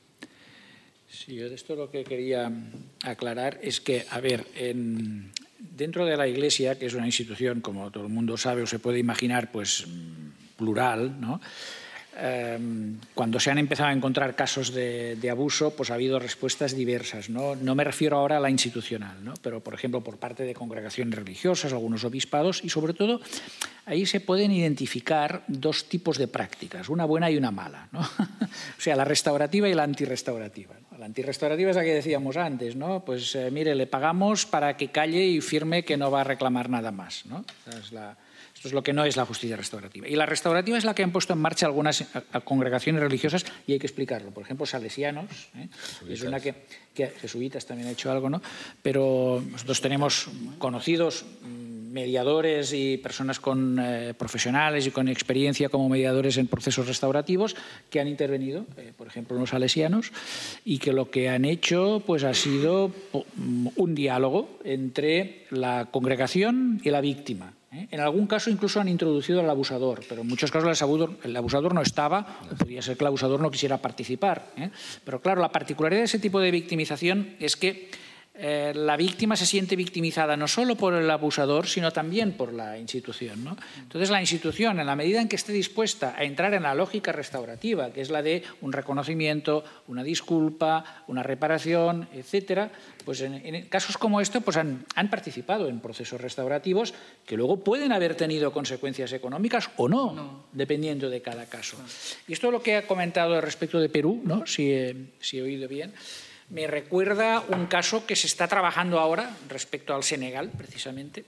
Sí, yo de esto lo que quería aclarar es que, a ver, en, dentro de la Iglesia, que es una institución, como todo el mundo sabe o se puede imaginar, pues plural, ¿no? Eh, cuando se han empezado a encontrar casos de, de abuso, pues ha habido respuestas diversas, ¿no? No me refiero ahora a la institucional, ¿no? Pero, por ejemplo, por parte de congregaciones religiosas, algunos obispados, y sobre todo ahí se pueden identificar dos tipos de prácticas, una buena y una mala, ¿no? O sea, la restaurativa y la antirrestaurativa, ¿no? La antirrestaurativa es la que decíamos antes, ¿no? Pues eh, mire, le pagamos para que calle y firme que no va a reclamar nada más, ¿no? Esa es la... Esto es lo que no es la justicia restaurativa. Y la restaurativa es la que han puesto en marcha algunas congregaciones religiosas y hay que explicarlo. Por ejemplo, salesianos, ¿eh? Es una que, que jesuitas también ha hecho algo, ¿no? Pero nosotros tenemos conocidos mediadores y personas con, eh, profesionales y con experiencia como mediadores en procesos restaurativos que han intervenido, eh, por ejemplo, los salesianos, y que lo que han hecho pues, ha sido un diálogo entre la congregación y la víctima. ¿Eh? En algún caso incluso han introducido al abusador, pero en muchos casos el abusador, el abusador no estaba, o podría ser que el abusador no quisiera participar. ¿eh? Pero claro, la particularidad de ese tipo de victimización es que eh, la víctima se siente victimizada no solo por el abusador, sino también por la institución, ¿no? Entonces la institución, en la medida en que esté dispuesta a entrar en la lógica restaurativa, que es la de un reconocimiento, una disculpa, una reparación, etcétera, pues en, en casos como este pues han, han participado en procesos restaurativos que luego pueden haber tenido consecuencias económicas o no, no. dependiendo de cada caso. No. Y esto es lo que ha comentado respecto de Perú, ¿no? si, eh, si he oído bien. Me recuerda un caso que se está trabajando ahora respecto al Senegal, precisamente,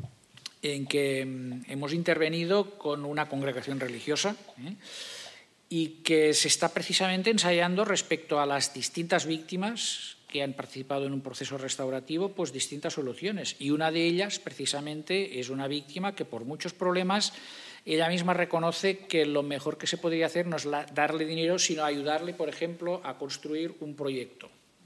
en que hemos intervenido con una congregación religiosa ¿eh? y que se está precisamente ensayando respecto a las distintas víctimas que han participado en un proceso restaurativo, pues distintas soluciones. Y una de ellas, precisamente, es una víctima que por muchos problemas ella misma reconoce que lo mejor que se podría hacer no es darle dinero, sino ayudarle, por ejemplo, a construir un proyecto.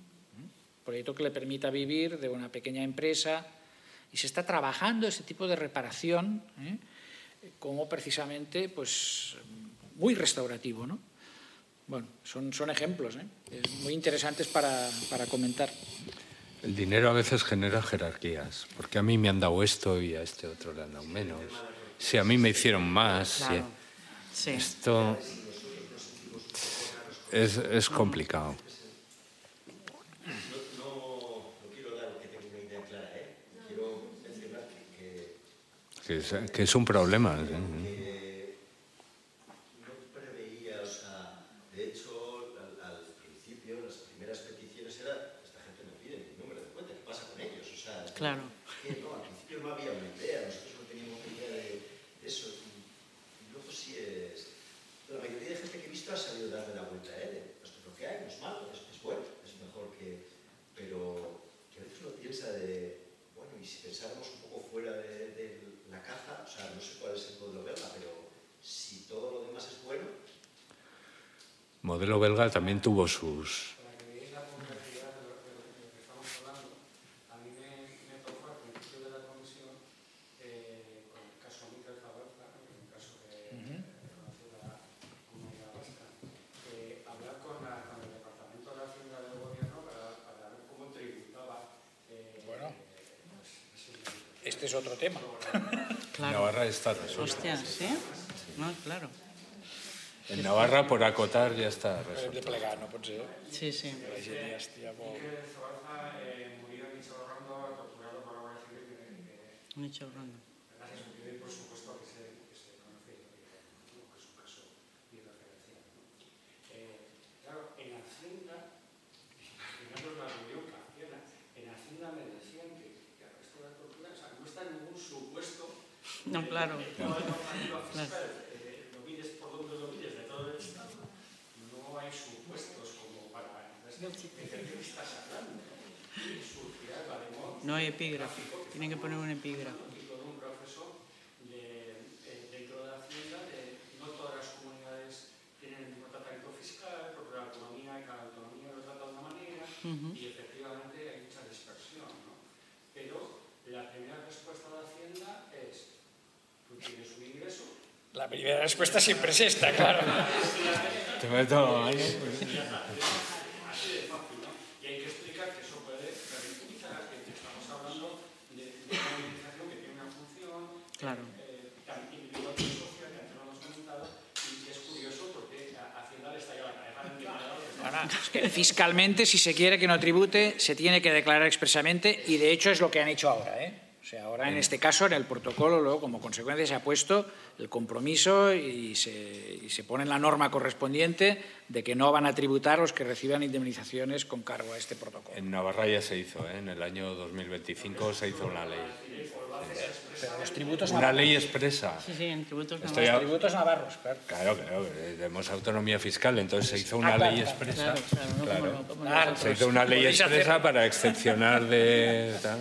Un proyecto que le permita vivir de una pequeña empresa. Y se está trabajando ese tipo de reparación ¿eh? como precisamente pues, muy restaurativo, ¿no? Bueno, son, son ejemplos ¿eh? muy interesantes para, para comentar. El dinero a veces genera jerarquías, porque a mí me han dado esto y a este otro le han dado menos. Si a mí me hicieron más, claro. si... sí. esto es, es complicado. Que es, que es un problema. ¿sí? Que no preveía, o sea, de hecho, al, al principio, las primeras peticiones era, esta gente no pide ni número de cuenta, ¿qué pasa con ellos? O sea, claro. que no, al principio no había una idea, nosotros no teníamos una idea de, de eso. Y luego sí es... La mayoría de gente que he visto ha sabido darle la vuelta, ¿eh? Esto es lo que hay, no es malo, es, es bueno, es mejor que... Pero que a veces uno piensa de, bueno, y si pensáramos un poco fuera de... de la caja, o sea, no sé cuál es el modelo belga, pero si todo lo demás es bueno... Modelo belga también tuvo sus... Para que veáis la complejidad de lo, de lo que estamos hablando, a mí me, me tocó al principio de la comisión, eh, con el caso Miquel Zabalza, un caso que conoce la comunidad vasca, eh, hablar con, la, con el Departamento de Hacienda del Gobierno para, para ver cómo tributaba... Eh, bueno, eh, pues, este es otro tema. Claro. Navarra está resuelto. Hostia, ¿sí? No, claro. En Navarra, por acotar, ya está resuelto. De plegar, no pot ser. Sí, sí. Miquel Zabalza eh, murió en Ichaurrondo, torturado por la Guardia Civil. Eh, Un Ichaurrondo. Gracias a Dios, por supuesto, que se, que se conoce, que es un caso bien referencial. ¿no? Eh, claro, en Hacienda, imaginando la reunión que hacían, en Hacienda me decían que, que el resto de la tortura, o sea, no está en ningún supuesto. No, claro. De toda la normativa fiscal, eh, lo mides por donde lo mides de todo el Estado, no hay supuestos como para entonces, ¿de qué estás hablando? Surgirá el baremón. No hay epígrafe. Tienen que poner un epígrafe. Todo un proceso de, eh, dentro de la Hacienda, de no todas las comunidades tienen el mismo tratamiento fiscal, porque la autonomía y cada autonomía lo trata de una manera, uh-huh. y efectivamente hay mucha dispersión, ¿no? primera respuesta siempre es esta, claro. Te meto, ¿no? Así de fácil, ¿no? Y hay que explicar que eso puede revitalizar, que estamos hablando de una movilización que tiene una función, Claro. tan individual como social, que antes lo hemos comentado, y es curioso porque a Hacienda le está ya la cabeza en Ahora, es que fiscalmente, si se quiere que no tribute, se tiene que declarar expresamente y de hecho es lo que han hecho ahora, ¿eh? O sea, ahora en este caso, en el protocolo, luego, como consecuencia se ha puesto el compromiso y se, y se pone la norma correspondiente de que no van a tributar los que reciban indemnizaciones con cargo a este protocolo. En Navarra ya se hizo, ¿eh? En el año dos mil veinticinco se hizo una ley. Pero los tributos Una navarros. ley expresa. Sí, sí, en tributos no. Estoy Los a- tributos navarros, claro. Claro, claro, eh, tenemos autonomía fiscal, entonces se hizo una Ah, claro, ley claro, expresa. Claro, claro, no Claro. como, como Claro, nosotros. Se hizo una ley Podéis hacer- expresa para excepcionar de tal.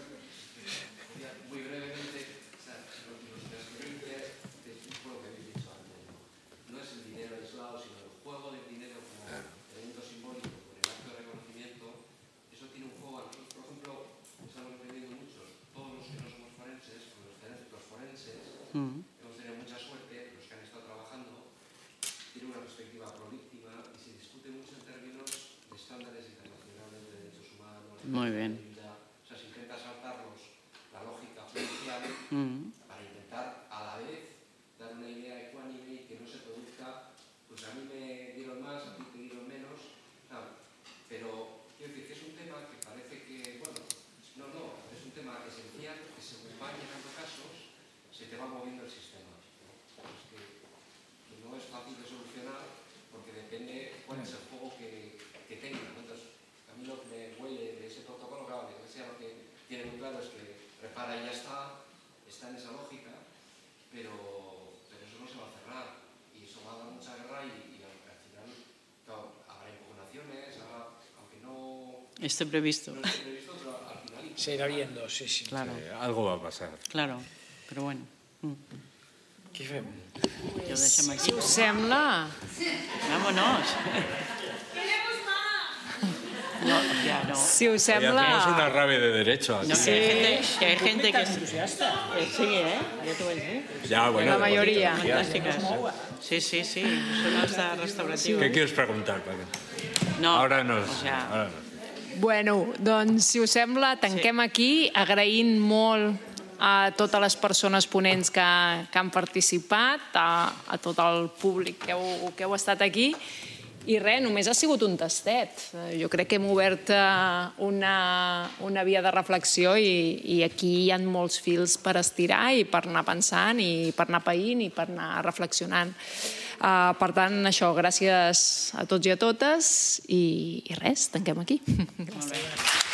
Muy brevemente, o sea, lo que nos transferencia es un poco lo que habéis dicho antes, ¿no? No es el dinero aislado, sino el juego del dinero como elemento simbólico con el acto de reconocimiento. Eso tiene un juego. Nosotros, por ejemplo, estamos aprendiendo muchos, todos los que no somos forenses, los forenses, los forenses Mm. hemos tenido mucha suerte, los que han estado trabajando, tienen una perspectiva pro-víctima y se discute mucho en términos de estándares internacionales de derechos humanos. de Muy bien. vida. O sea, se intenta saltarlos la lógica judicial Mm. para intentar a la vez dar una idea ecuánime y que no se produzca, pues a mí me dieron más, a ti te dieron menos, claro. Pero quiero decir que es un tema que parece que, bueno, no, no, es un tema esencial que según van llegando casos se te va moviendo el sistema, ¿no? Es que, que no es fácil de solucionar porque depende cuál es el juego que, que tenga, ¿no? Entonces, a mí lo que me huele de ese protocolo, claro, que sea lo que tiene muy claro es que repara y ya está, está en esa lógica, pero, pero eso no se va a cerrar y eso va a dar mucha guerra y, y al, al final, claro, habrá impugnaciones, habrá, aunque no, Esté previsto. no esté previsto, pero al final... Se irá viendo, sí, sí. Claro, Eh, algo va a pasar. claro. Però bueno. Mm. Què fem? Ja ho deixem aquí. Si us sembla, Vámonos. No, ya no. si us Ya tenemos una sembla... rabia de derecho aquí. No, que hay gente que, hay gente que entusiasta. eh, sí, ¿eh? Ya te voy a decir. Ya, bueno, La de mayoría. poquito, ya. Fantàstiques. Sí, sí, sí. Són els de restauratiu. ¿Qué quieres preguntar, Paco? No, Ahora nos. o sea, ahora nos. Bueno, doncs, si us sembla, tanquem aquí, agraint molt a totes les persones ponents que, que han participat, a, a tot el públic que heu, que heu estat aquí. I res, només ha sigut un tastet. Jo crec que hem obert eh, una, una via de reflexió i, i aquí hi ha molts fils per estirar i per anar pensant i per anar païnt i per anar reflexionant. Uh, per tant, això, gràcies a tots i a totes i, i res, tanquem aquí. molt bé.